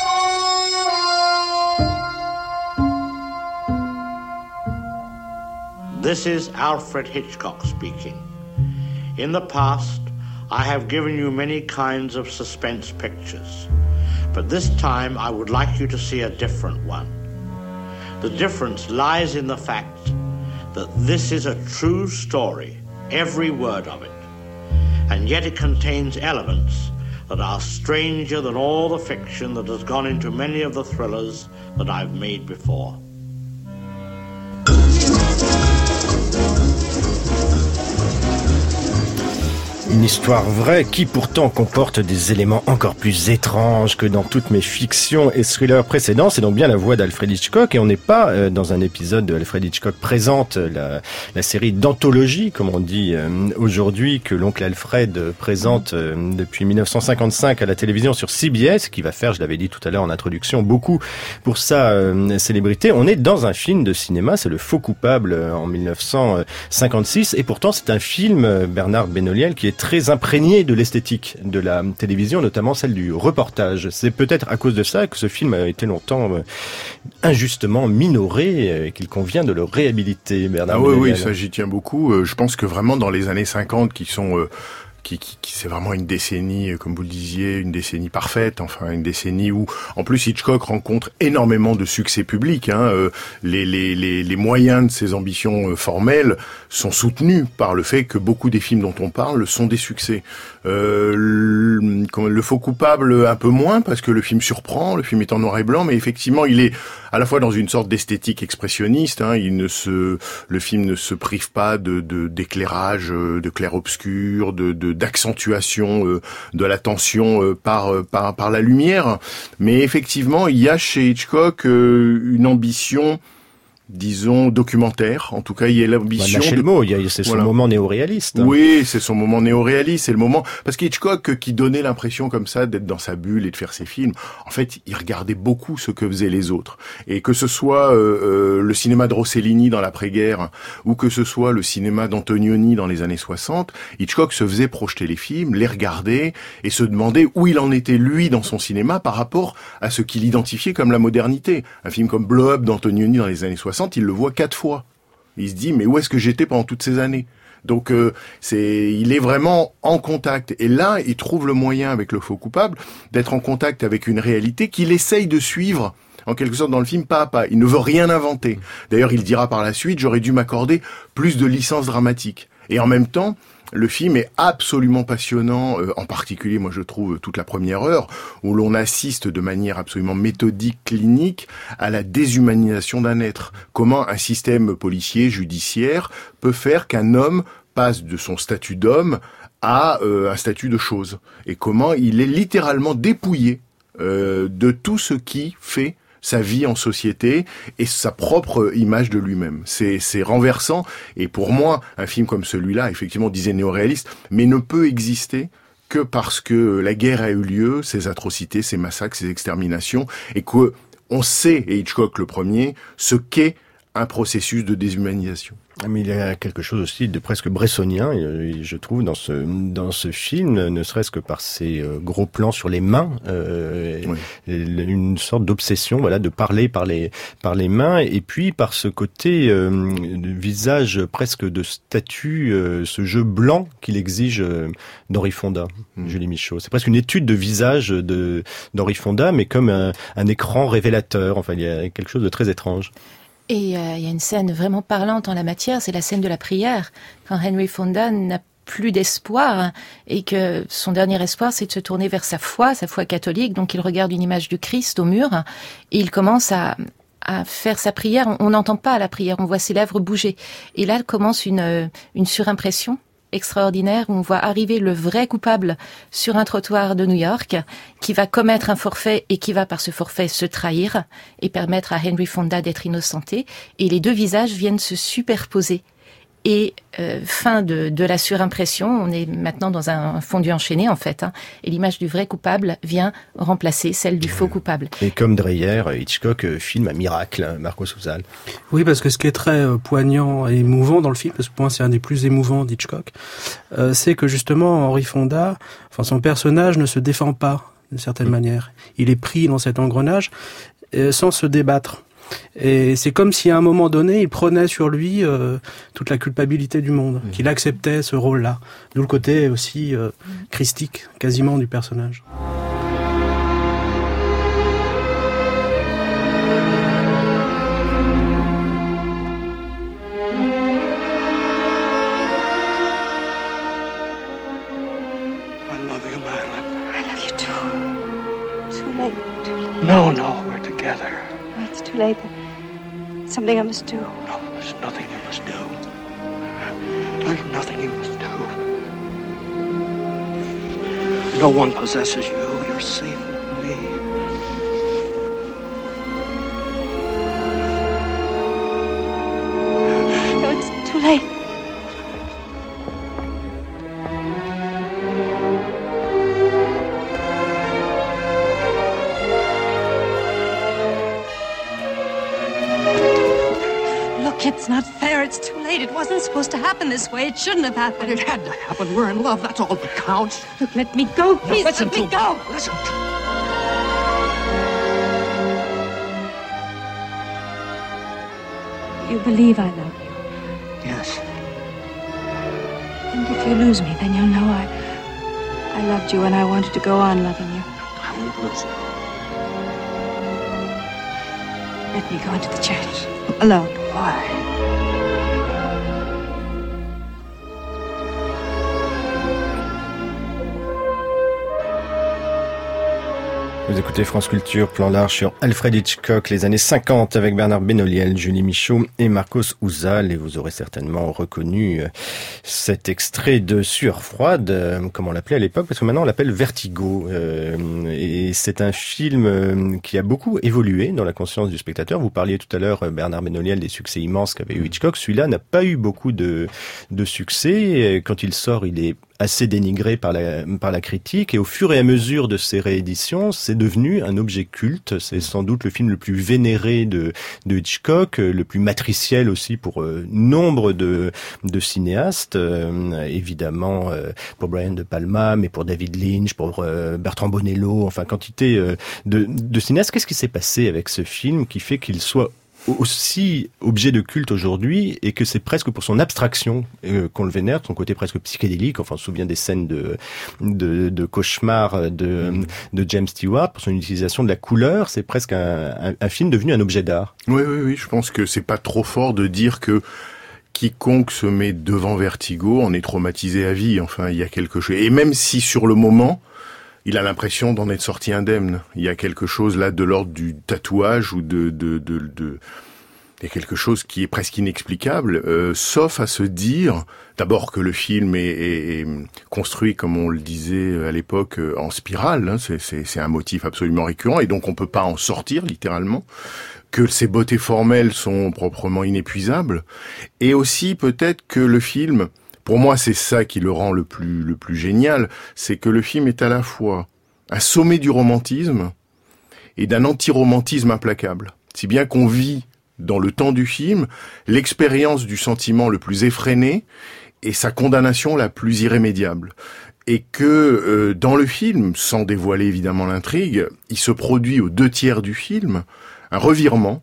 S11: This is Alfred Hitchcock speaking. In the past, I have given you many kinds of suspense pictures, but this time I would like you to see a different one. The difference lies in the fact that this is a true story, every word of it, and yet it contains elements that are stranger than all the fiction that has gone into many of the thrillers that I've made before.
S2: Une histoire vraie qui pourtant comporte des éléments encore plus étranges que dans toutes mes fictions et thrillers précédents. C'est donc bien la voix d'Alfred Hitchcock et on n'est pas dans un épisode de Alfred Hitchcock présente la série d'anthologie, comme on dit aujourd'hui, que l'oncle Alfred présente depuis 1955 à la télévision sur CBS, qui va faire, je l'avais dit tout à l'heure en introduction, beaucoup pour sa célébrité. On est dans un film de cinéma, c'est Le Faux Coupable en 1956 et pourtant c'est un film, Bernard Benoliel, qui est très imprégné de l'esthétique de la télévision, notamment celle du reportage. C'est peut-être à cause de ça que ce film a été longtemps injustement minoré et qu'il convient de le réhabiliter, Bernard.
S5: Oui, ça j'y tiens beaucoup. Je pense que vraiment dans les années 50, qui sont c'est vraiment une décennie, comme vous le disiez, une décennie parfaite, enfin une décennie où, en plus, Hitchcock rencontre énormément de succès public. Les moyens de ses ambitions formelles sont soutenus par le fait que beaucoup des films dont on parle sont des succès. Le Faux coupable un peu moins, parce que le film surprend, le film est en noir et blanc, mais effectivement, il est à la fois dans une sorte d'esthétique expressionniste. Le film ne se prive pas d'éclairage, de clair-obscur, d'accentuation de la tension par la lumière. Mais effectivement, il y a chez Hitchcock une ambition, disons, documentaire. En tout cas, il y a l'ambition...
S2: Lâchez le mot, c'est son moment néo-réaliste.
S5: Oui, c'est son moment néo-réaliste. C'est le moment... Parce qu'Hitchcock, qui donnait l'impression comme ça d'être dans sa bulle et de faire ses films, en fait, il regardait beaucoup ce que faisaient les autres. Et que ce soit le cinéma de Rossellini dans l'après-guerre, ou que ce soit le cinéma d'Antonioni dans les années 60, Hitchcock se faisait projeter les films, les regardait, et se demandait où il en était, lui, dans son cinéma, par rapport à ce qu'il identifiait comme la modernité. Un film comme Blow Up d'Antonioni dans les années 60, il le voit 4 fois. Il se dit, mais où est-ce que j'étais pendant toutes ces années? Donc il est vraiment en contact. Et là, il trouve le moyen, avec Le Faux coupable, d'être en contact avec une réalité qu'il essaye de suivre, en quelque sorte, dans le film, pas à pas. Il ne veut rien inventer. D'ailleurs, il dira par la suite, j'aurais dû m'accorder plus de licence dramatique. Et en même temps, le film est absolument passionnant, en particulier, moi je trouve, toute la première heure, où l'on assiste de manière absolument méthodique, clinique, à la déshumanisation d'un être. Comment un système policier, judiciaire, peut faire qu'un homme passe de son statut d'homme à un statut de chose. Et comment il est littéralement dépouillé de tout ce qui fait sa vie en société et sa propre image de lui-même. C'est renversant, et pour moi, un film comme celui-là, effectivement, disait néo-réaliste, mais ne peut exister que parce que la guerre a eu lieu, ces atrocités, ces massacres, ces exterminations, et que on sait, et Hitchcock le premier, ce qu'est un processus de déshumanisation.
S2: Mais il y a quelque chose aussi de presque bressonien, je trouve, dans ce film, ne serait-ce que par ces gros plans sur les mains, oui. Une sorte d'obsession, voilà, de parler par les mains, et puis par ce côté de visage presque de statue, ce jeu blanc qu'il exige d'Henri Fonda, Julie Michaud. C'est presque une étude de visage d'Henri Fonda, mais comme un écran révélateur. Enfin, il y a quelque chose de très étrange.
S6: Et il y a une scène vraiment parlante en la matière, c'est la scène de la prière, quand Henry Fonda n'a plus d'espoir, et que son dernier espoir, c'est de se tourner vers sa foi catholique. Donc il regarde une image du Christ au mur, et il commence à faire sa prière. On n'entend pas la prière, on voit ses lèvres bouger. Et là commence une surimpression extraordinaire, où on voit arriver le vrai coupable sur un trottoir de New York, qui va commettre un forfait et qui va par ce forfait se trahir et permettre à Henry Fonda d'être innocenté. Et les deux visages viennent se superposer. Et fin de la surimpression, on est maintenant dans un fondu enchaîné en fait, et l'image du vrai coupable vient remplacer celle du faux coupable.
S2: Et comme Dreyer, Hitchcock filme un miracle, Marco Sousal.
S10: Oui, parce que ce qui est très poignant et émouvant dans le film, parce que pour moi c'est un des plus émouvants d'Hitchcock, c'est que justement Henry Fonda, son personnage ne se défend pas d'une certaine manière. Il est pris dans cet engrenage sans se débattre. Et c'est comme si à un moment donné, il prenait sur lui toute la culpabilité du monde, qu'il acceptait ce rôle-là. D'où le côté aussi christique, quasiment, du personnage.
S8: I love you, Madeline.
S7: I love you too. Too late.
S8: No, we're together.
S7: It's too late. Something I must do.
S8: No, there's nothing you must do. There's nothing you must do. No one possesses you. You're safe with me.
S7: No, it's too late. It's not fair. It's too late. It wasn't supposed to happen this way. It shouldn't have happened.
S8: It had to happen. We're in love. That's all that counts.
S7: Look, let me go, please.
S8: No, listen
S7: let me
S8: to
S7: go.
S8: me. Listen to me.
S7: You believe I love you.
S8: Yes.
S7: And if you lose me, then you'll know
S12: I loved you and I wanted to go on loving you.
S8: I won't lose you.
S12: Let me go into the church. Alone.
S8: Why?
S2: Vous écoutez France Culture, plan large sur Alfred Hitchcock, les années 50 avec Bernard Benoliel, Julie Michaud et Marcos Ouzal. Et vous aurez certainement reconnu cet extrait de Sueur froide, comme on l'appelait à l'époque, parce que maintenant on l'appelle Vertigo. Et c'est un film qui a beaucoup évolué dans la conscience du spectateur. Vous parliez tout à l'heure, Bernard Benoliel, des succès immenses qu'avait eu Hitchcock. Celui-là n'a pas eu beaucoup de succès. Quand il sort, il est assez dénigré par la critique, et au fur et à mesure de ses rééditions, c'est devenu un objet culte. C'est sans doute le film le plus vénéré de Hitchcock, le plus matriciel aussi pour nombre de cinéastes, évidemment pour Brian De Palma, mais pour David Lynch, pour Bertrand Bonello, enfin quantité de cinéastes. Qu'est-ce qui s'est passé avec ce film qui fait qu'il soit aussi objet de culte aujourd'hui, et que c'est presque pour son abstraction qu'on le vénère, son côté presque psychédélique? Enfin, on se souvient des scènes de cauchemar de James Stewart, pour son utilisation de la couleur. C'est presque un film devenu un objet d'art.
S5: Oui, je pense que c'est pas trop fort de dire que quiconque se met devant Vertigo en est traumatisé à vie. Enfin, il y a quelque chose. Et même si sur le moment, il a l'impression d'en être sorti indemne. Il y a quelque chose là de l'ordre du tatouage ou il y a quelque chose qui est presque inexplicable, sauf à se dire d'abord que le film est construit, comme on le disait à l'époque, en spirale. Hein, c'est un motif absolument récurrent, et donc on peut pas en sortir littéralement. Que ses beautés formelles sont proprement inépuisables, et aussi peut-être que le film, pour moi, c'est ça qui le rend le plus génial, c'est que le film est à la fois un sommet du romantisme et d'un anti-romantisme implacable. Si bien qu'on vit dans le temps du film l'expérience du sentiment le plus effréné et sa condamnation la plus irrémédiable. Et que dans le film, sans dévoiler évidemment l'intrigue, il se produit aux 2/3 du film un revirement,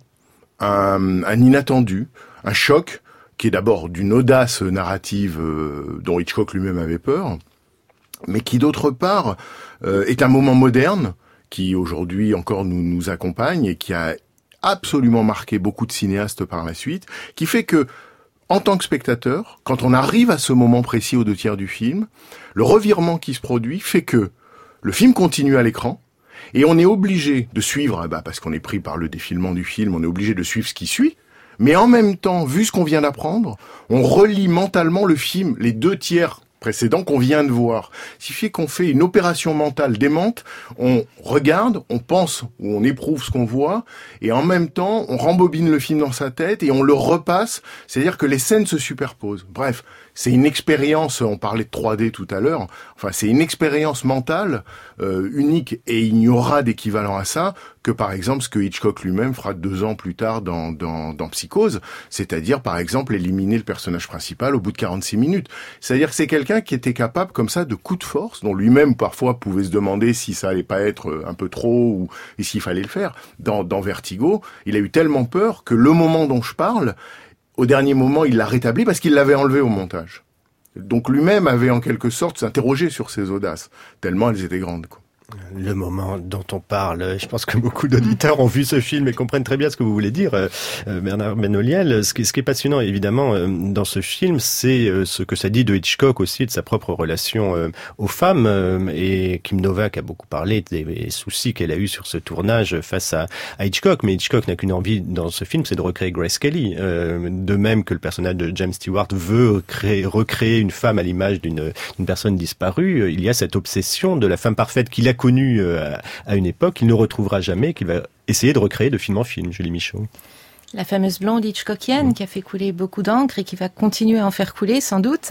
S5: un inattendu, un choc, qui est d'abord d'une audace narrative dont Hitchcock lui-même avait peur, mais qui d'autre part est un moment moderne qui aujourd'hui encore nous accompagne et qui a absolument marqué beaucoup de cinéastes par la suite, qui fait que, en tant que spectateur, quand on arrive à ce moment précis aux 2/3 du film, le revirement qui se produit fait que le film continue à l'écran, et on est obligé de suivre, parce qu'on est pris par le défilement du film, on est obligé de suivre ce qui suit, mais en même temps, vu ce qu'on vient d'apprendre, on relit mentalement le film, les 2/3 précédents qu'on vient de voir. Il suffit qu'on fait une opération mentale démente, on regarde, on pense ou on éprouve ce qu'on voit, et en même temps, on rembobine le film dans sa tête et on le repasse, c'est-à-dire que les scènes se superposent. Bref, c'est une expérience, on parlait de 3D tout à l'heure, enfin c'est une expérience mentale unique, et il n'y aura d'équivalent à ça que par exemple ce que Hitchcock lui-même fera 2 ans plus tard dans Psychose, c'est-à-dire par exemple éliminer le personnage principal au bout de 46 minutes. C'est-à-dire que c'est quelqu'un qui était capable comme ça de coups de force, dont lui-même parfois pouvait se demander si ça allait pas être un peu trop et s'il fallait le faire. Dans Vertigo, il a eu tellement peur que le moment dont je parle, au dernier moment, il l'a rétabli parce qu'il l'avait enlevé au montage. Donc lui-même avait en quelque sorte s'interrogé sur ses audaces, tellement elles étaient grandes, quoi.
S2: Le moment dont on parle, je pense que beaucoup d'auditeurs ont vu ce film et comprennent très bien ce que vous voulez dire, Bernard Benoliel. Ce qui est passionnant, évidemment, dans ce film, c'est ce que ça dit de Hitchcock aussi, de sa propre relation aux femmes. Et Kim Novak a beaucoup parlé des soucis qu'elle a eu sur ce tournage face à Hitchcock. Mais Hitchcock n'a qu'une envie dans ce film, c'est de recréer Grace Kelly. De même que le personnage de James Stewart veut recréer une femme à l'image d'une personne disparue, il y a cette obsession de la femme parfaite qu'il a connue à une époque, qu'il ne retrouvera jamais, qu'il va essayer de recréer de film en film. Julie Michaud.
S6: La fameuse blonde hitchcockienne qui a fait couler beaucoup d'encre et qui va continuer à en faire couler sans doute.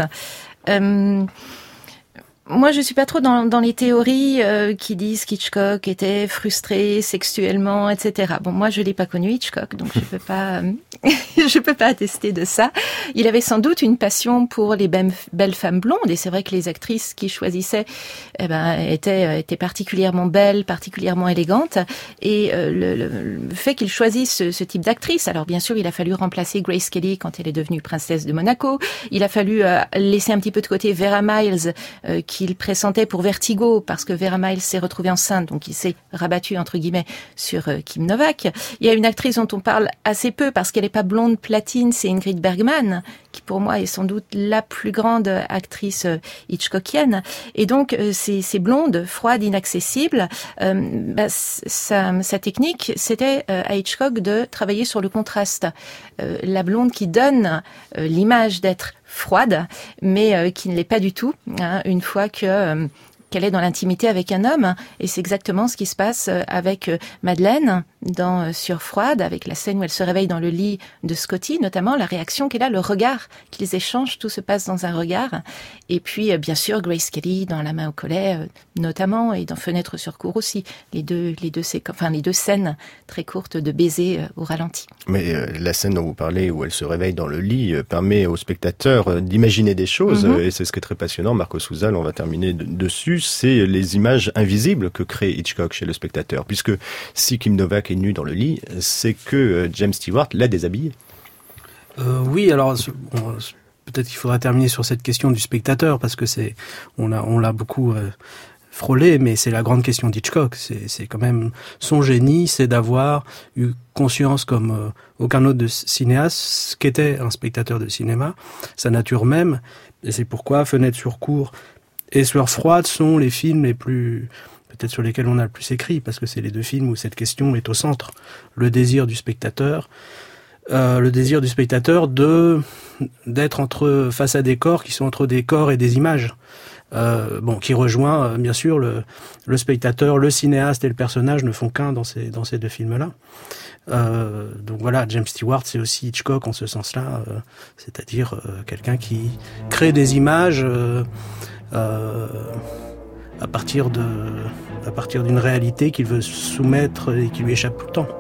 S6: Moi, je suis pas trop dans les théories qui disent qu'Hitchcock était frustré sexuellement, etc. Bon, moi, je l'ai pas connu Hitchcock, donc je peux pas Je peux pas attester de ça. Il avait sans doute une passion pour les belles femmes blondes, et c'est vrai que les actrices qu'il choisissait étaient particulièrement belles, particulièrement élégantes, et le fait qu'il choisisse ce type d'actrice, alors bien sûr il a fallu remplacer Grace Kelly quand elle est devenue princesse de Monaco, il a fallu laisser un petit peu de côté Vera Miles qu'il pressentait pour Vertigo, parce que Vera Miles s'est retrouvée enceinte, donc il s'est rabattu entre guillemets sur Kim Novak. Il y a une actrice dont on parle assez peu parce qu'elle n'est pas blonde platine, c'est Ingrid Bergman, qui pour moi est sans doute la plus grande actrice hitchcockienne. Et donc ces blondes, froides, inaccessibles, sa technique, c'était à Hitchcock de travailler sur le contraste. La blonde qui donne l'image d'être froide, mais qui ne l'est pas du tout, une fois qu'elle est dans l'intimité avec un homme, et c'est exactement ce qui se passe avec Madeleine dans Sur Froide, avec la scène où elle se réveille dans le lit de Scotty, notamment la réaction qu'elle a, le regard qu'ils échangent, tout se passe dans un regard. Et puis bien sûr Grace Kelly dans La main au collet, notamment, et dans Fenêtre sur cour aussi, les deux scènes très courtes de baisers au ralenti.
S2: Mais la scène dont vous parlez, où elle se réveille dans le lit, permet aux spectateurs d'imaginer des choses, et c'est ce qui est très passionnant. Marco Sousal, on va terminer dessus, c'est les images invisibles que crée Hitchcock chez le spectateur, puisque si Kim Novak est nue dans le lit, c'est que James Stewart l'a déshabillée.
S10: Oui, alors peut-être qu'il faudra terminer sur cette question du spectateur, parce que on l'a beaucoup frôlé, mais c'est la grande question d'Hitchcock. C'est quand même son génie, c'est d'avoir eu conscience comme aucun autre de cinéaste ce qu'était un spectateur de cinéma, sa nature même, et c'est pourquoi Fenêtre sur cour et Sur Froide sont les films les plus, peut-être sur lesquels on a le plus écrit, parce que c'est les deux films où cette question est au centre. Le désir du spectateur d'être face à des corps qui sont entre des corps et des images. Qui rejoint bien sûr le spectateur, le cinéaste et le personnage ne font qu'un dans ces deux films-là. Donc voilà, James Stewart, c'est aussi Hitchcock en ce sens-là, c'est-à-dire quelqu'un qui crée des images à partir d'une réalité qu'il veut soumettre et qui lui échappe tout le temps.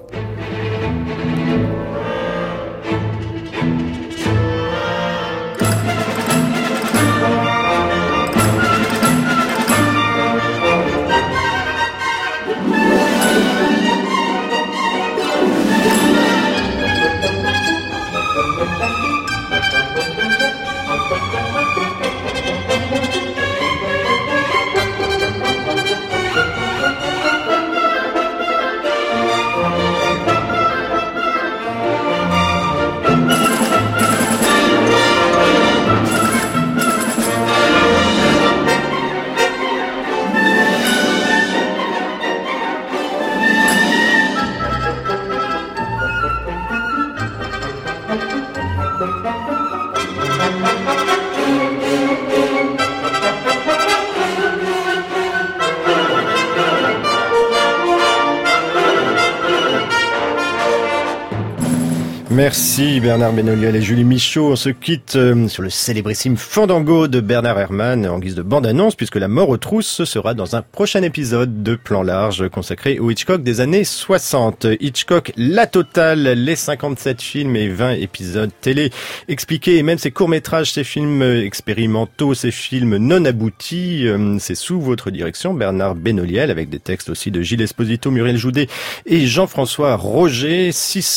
S2: Merci Bernard Benoliel et Julie Michaud. On se quitte sur le célébrissime Fandango de Bernard Herrmann en guise de bande-annonce, puisque La mort aux trousses sera dans un prochain épisode de Plan Large consacré au Hitchcock des années 60. Hitchcock, la totale, les 57 films et 20 épisodes télé expliqués, et même ses courts-métrages, ses films expérimentaux, ses films non aboutis. C'est sous votre direction, Bernard Benoliel, avec des textes aussi de Gilles Esposito, Muriel Joudet et Jean-François Roger.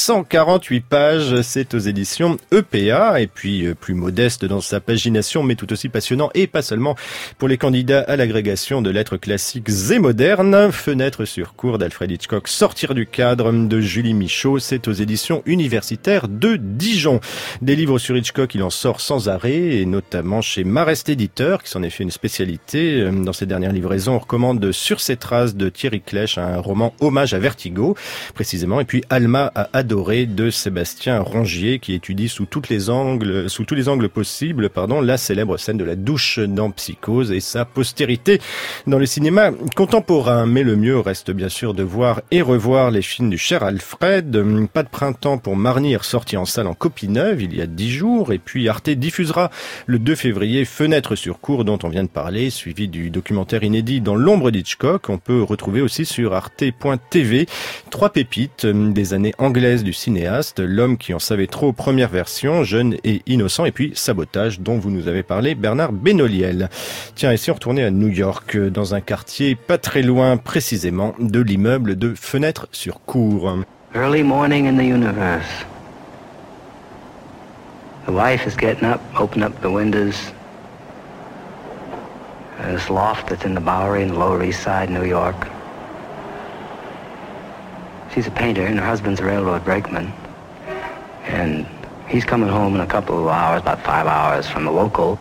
S2: 648 pages. C'est aux éditions EPA, et puis plus modeste dans sa pagination, mais tout aussi passionnant, et pas seulement pour les candidats à l'agrégation de lettres classiques et modernes. Fenêtre sur cour d'Alfred Hitchcock, Sortir du cadre de Julie Michaud, c'est aux éditions universitaires de Dijon. Des livres sur Hitchcock, il en sort sans arrêt, et notamment chez Marest Éditeur, qui s'en est fait une spécialité. Dans ses dernières livraisons, on recommande Sur ses traces de Thierry Klech, un roman hommage à Vertigo, précisément, et puis Alma a adoré de Sébastien Rongier, qui étudie sous tous les angles possibles, la célèbre scène de la douche dans Psychose et sa postérité dans le cinéma contemporain. Mais le mieux reste bien sûr de voir et revoir les films du cher Alfred. Pas de printemps pour Marnir, sorti en salle en copie neuve il y a 10 jours, et puis Arte diffusera le 2 février Fenêtre sur cour dont on vient de parler, suivi du documentaire inédit Dans l'ombre d'Hitchcock. On peut retrouver aussi sur arte.tv 3 pépites des années anglaises du cinéaste, L'homme qui en savait trop, première version, Jeune et innocent, et puis Sabotage, dont vous nous avez parlé, Bernard Benoliel. Tiens, et si on retournait à New York, dans un quartier pas très loin précisément de l'immeuble de Fenêtre sur Cour.
S8: Early morning in the universe. The wife is getting up, open up the windows. This loft that's in the Bowery in the Lower East Side, New York. She's a painter and her husband's a railroad brakeman. And he's coming home in a couple of hours, about 5 hours from the local.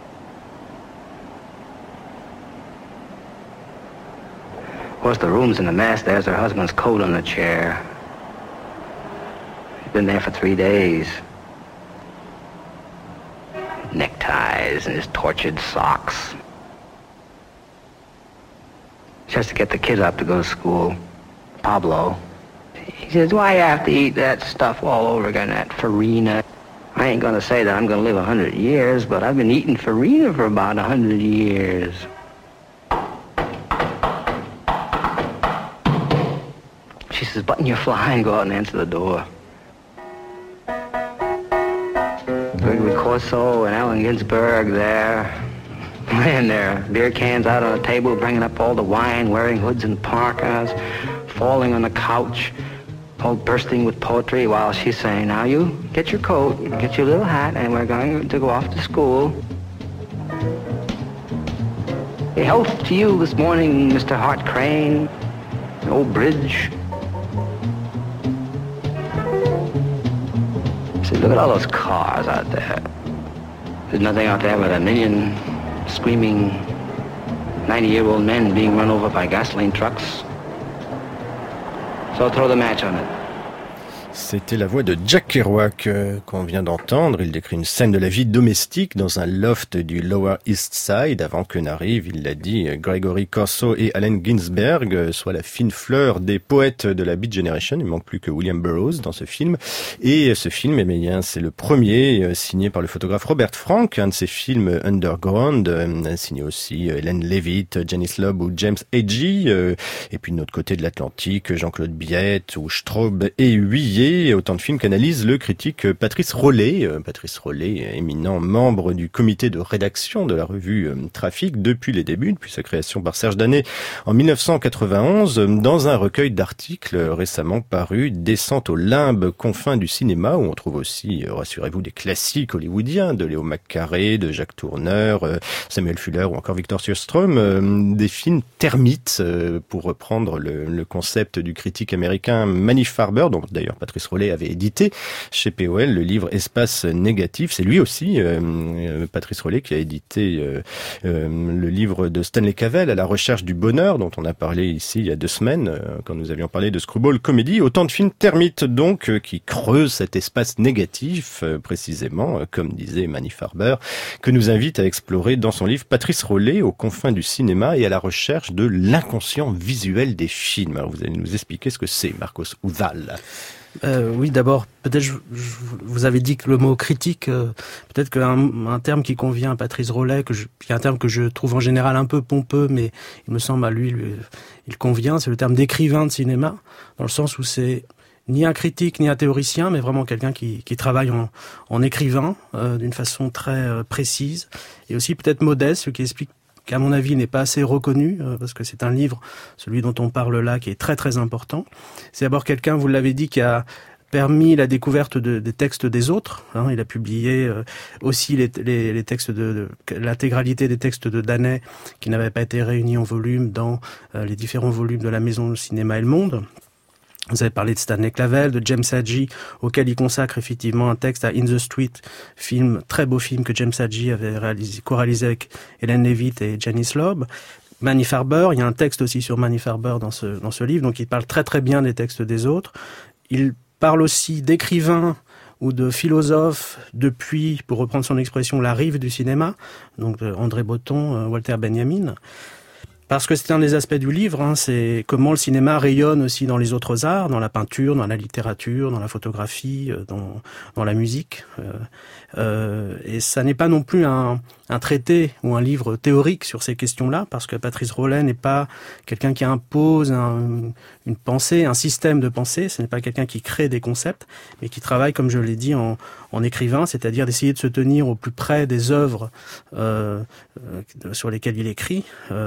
S8: Of course, the room's in a mess. There's her husband's coat on the chair. He's been there for 3 days. Neckties and his tortured socks. She has to get the kid up to go to school. Pablo. He says, why you have to eat that stuff all over again, that farina? I ain't gonna say that I'm gonna live 100 years, but I've been eating farina for about 100 years. She says, button your fly and go out and answer the door. Gregory Corso and Allen Ginsberg there, laying there, beer cans out on the table, bringing up all the wine, wearing hoods and parkas, falling on the couch, all bursting with poetry while she's saying, now you get your coat, get your little hat, and we're going to go off to school. Hey, health to you this morning, Mr. Hart Crane, old bridge. Look at all those cars out there. There's nothing out there but a million screaming 90-year-old men being run over by gasoline trucks. So throw the match on it.
S2: C'était la voix de Jack Kerouac qu'on vient d'entendre. Il décrit une scène de la vie domestique dans un loft du Lower East Side avant que n'arrive, il l'a dit, Gregory Corso et Allen Ginsberg, soit la fine fleur des poètes de la Beat Generation. Il manque plus que William Burroughs dans ce film. Et ce film, eh bien, c'est le premier signé par le photographe Robert Frank, un de ses films underground, signé aussi Hélène Levitt, Janice Loeb ou James Agee. Et puis de l'autre côté de l'Atlantique, Jean-Claude Biette ou Straub et Huillet. Autant de films qu'analyse le critique Patrice Rollet. Patrice Rollet, éminent membre du comité de rédaction de la revue Trafic depuis les débuts, depuis sa création par Serge Danet en 1991, dans un recueil d'articles récemment paru, Descente aux limbes confins du cinéma, où on trouve aussi, rassurez-vous, des classiques hollywoodiens de Léo McCarré, de Jacques Tourneur, Samuel Fuller ou encore Victor Sjöström, des films termites, pour reprendre le concept du critique américain Manny Farber, dont d'ailleurs Patrice Rollet avait édité chez POL le livre Espace négatif. C'est lui aussi, Patrice Rollet, qui a édité le livre de Stanley Cavell, À la recherche du bonheur, dont on a parlé ici il y a 2 semaines, quand nous avions parlé de Screwball Comedy. Autant de films termites, donc, qui creusent cet espace négatif, précisément, comme disait Manny Farber, que nous invite à explorer dans son livre Patrice Rollet, aux confins du cinéma et à la recherche de l'inconscient visuel des films. Alors, vous allez nous expliquer ce que c'est, Marcos Udal.
S10: Oui, d'abord, peut-être vous avez dit que le mot critique, peut-être qu'un terme qui convient à Patrice Rollet, qui est un terme que je trouve en général un peu pompeux, mais il me semble à lui il convient, c'est le terme d'écrivain de cinéma, dans le sens où c'est ni un critique ni un théoricien, mais vraiment quelqu'un qui travaille en écrivain d'une façon très précise, et aussi peut-être modeste, ce qui explique qu'à mon avis n'est pas assez reconnu, parce que c'est un livre, celui dont on parle là, qui est très très important. C'est d'abord quelqu'un, vous l'avez dit, qui a permis la découverte des textes des autres. Il a publié aussi les textes l'intégralité des textes de Danet, qui n'avaient pas été réunis en volume dans les différents volumes de la Maison du Cinéma et le Monde. Vous avez parlé de Stanley Cavell, de James Agee, auquel il consacre effectivement un texte à In the Street, très beau film que James Agee avait co-réalisé avec Hélène Levitt et Janice Loeb. Manny Farber, il y a un texte aussi sur Manny Farber dans ce livre, donc il parle très très bien des textes des autres. Il parle aussi d'écrivains ou de philosophes depuis, pour reprendre son expression, la rive du cinéma, donc André Breton, Walter Benjamin. Parce que c'est un des aspects du livre, hein, c'est comment le cinéma rayonne aussi dans les autres arts, dans la peinture, dans la littérature, dans la photographie, dans la musique. Et ça n'est pas non plus un traité ou un livre théorique sur ces questions-là, parce que Patrice Rollet n'est pas quelqu'un qui impose une pensée, un système de pensée. Ce n'est pas quelqu'un qui crée des concepts, mais qui travaille, comme je l'ai dit, en écrivain, c'est-à-dire d'essayer de se tenir au plus près des œuvres sur lesquelles il écrit,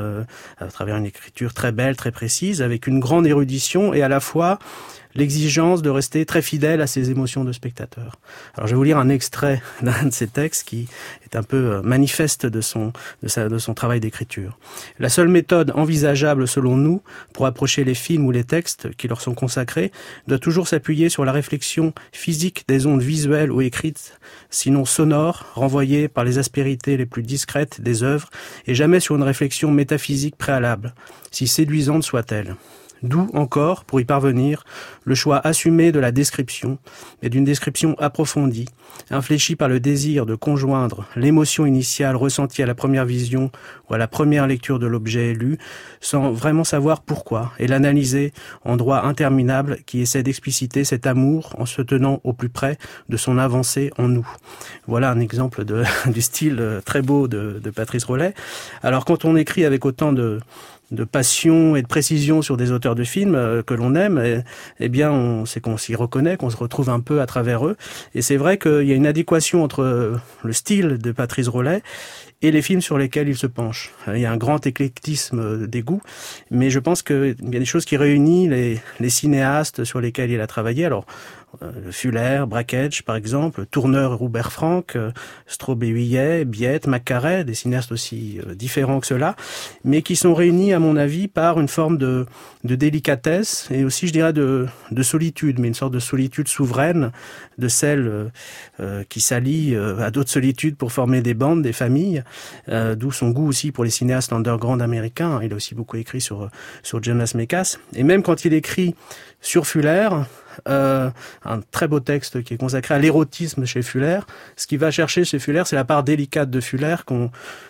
S10: à travers une écriture très belle, très précise, avec une grande érudition et à la fois l'exigence de rester très fidèle à ses émotions de spectateur. Alors je vais vous lire un extrait d'un de ses textes qui est un peu manifeste de son travail d'écriture. La seule méthode envisageable selon nous pour approcher les films ou les textes qui leur sont consacrés doit toujours s'appuyer sur la réflexion physique des ondes visuelles ou écrites, sinon sonores, renvoyées par les aspérités les plus discrètes des œuvres, et jamais sur une réflexion métaphysique préalable, si séduisante soit-elle. D'où encore, pour y parvenir, le choix assumé de la description, et d'une description approfondie, infléchie par le désir de conjoindre l'émotion initiale ressentie à la première vision ou à la première lecture de l'objet lu, sans vraiment savoir pourquoi, et l'analyser en droit interminable qui essaie d'expliciter cet amour en se tenant au plus près de son avancée en nous. Voilà un exemple du style très beau de Patrice Rollet. Alors quand on écrit avec autant de passion et de précision sur des auteurs de films que l'on aime, eh bien, c'est qu'on s'y reconnaît, qu'on se retrouve un peu à travers eux. Et c'est vrai qu'il y a une adéquation entre le style de Patrice Rollet et les films sur lesquels il se penche. Il y a un grand éclectisme des goûts, mais je pense qu'il y a des choses qui réunissent les cinéastes sur lesquels il a travaillé. Alors, Fuller, Brakhage par exemple, Tourneur et Robert Frank, Straub et Huillet, Biette, Mac-Carré, des cinéastes aussi différents que ceux-là, mais qui sont réunis à mon avis par une forme de délicatesse et aussi je dirais de solitude, mais une sorte de solitude souveraine, de celle qui s'allie à d'autres solitudes pour former des bandes, des familles, d'où son goût aussi pour les cinéastes underground américains. Il a aussi beaucoup écrit sur Jonas Mekas, et même quand il écrit sur Fuller, un très beau texte qui est consacré à l'érotisme chez Fuller. Ce qu'il va chercher chez Fuller, c'est la part délicate de Fuller qu'on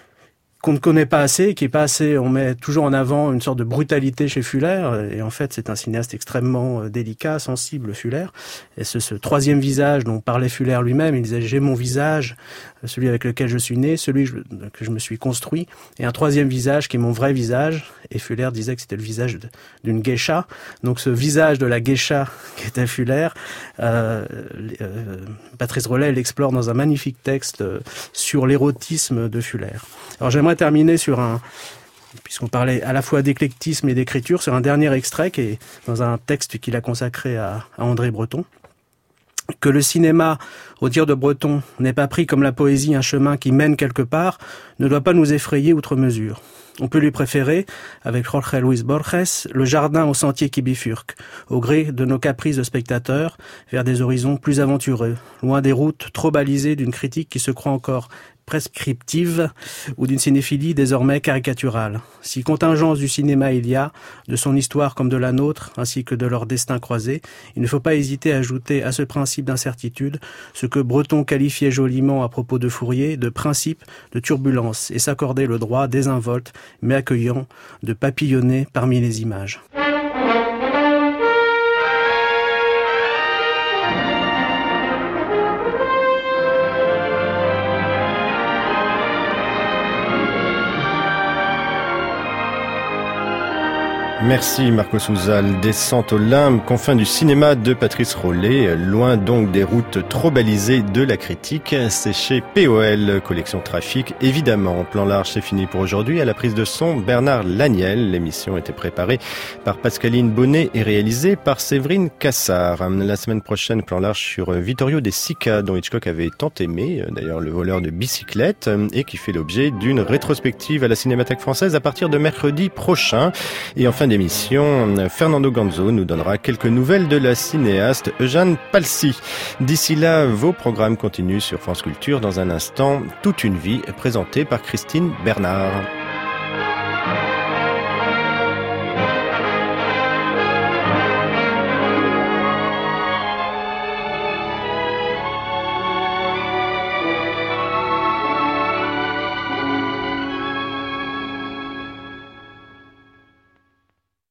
S10: ne connaît pas assez, qui est pas assez, on met toujours en avant une sorte de brutalité chez Fuller, et en fait c'est un cinéaste extrêmement délicat, sensible, Fuller, et ce troisième visage dont parlait Fuller lui-même, il disait j'ai mon visage, celui avec lequel je suis né, celui que je me suis construit, et un troisième visage qui est mon vrai visage, et Fuller disait que c'était le visage d'une geisha, donc ce visage de la geisha qui était Fuller, Patrice Rollet l'explore dans un magnifique texte sur l'érotisme de Fuller. Alors j'aimerais terminer sur puisqu'on parlait à la fois d'éclectisme et d'écriture, sur un dernier extrait qui est dans un texte qu'il a consacré à André Breton. Que le cinéma, au dire de Breton, n'ait pas pris comme la poésie un chemin qui mène quelque part, ne doit pas nous effrayer outre mesure. On peut lui préférer, avec Jorge Luis Borges, le jardin au sentier qui bifurque, au gré de nos caprices de spectateurs, vers des horizons plus aventureux, loin des routes trop balisées d'une critique qui se croit encore prescriptive ou d'une cinéphilie désormais caricaturale. Si contingence du cinéma il y a, de son histoire comme de la nôtre, ainsi que de leur destin croisé, il ne faut pas hésiter à ajouter à ce principe d'incertitude ce que Breton qualifiait joliment à propos de Fourier de principe de turbulence et s'accorder le droit désinvolte mais accueillant de papillonner parmi les images.
S2: Merci Marco Souzal. Descente aux limbes, confins du cinéma de Patrice Rollet, loin donc des routes trop balisées de la critique. C'est chez POL, collection Trafic. Évidemment, Plan Large, c'est fini pour aujourd'hui. À la prise de son, Bernard Laniel. L'émission était préparée par Pascaline Bonnet et réalisée par Séverine Cassard. La semaine prochaine, Plan Large sur Vittorio De Sica, dont Hitchcock avait tant aimé, d'ailleurs le voleur de bicyclette, et qui fait l'objet d'une rétrospective à la Cinémathèque française à partir de mercredi prochain. Et en fin d'émission, Fernando Ganzo nous donnera quelques nouvelles de la cinéaste Eugène Palsy. D'ici là, vos programmes continuent sur France Culture. Dans un instant, Toute une vie, présenté par Christine Bernard.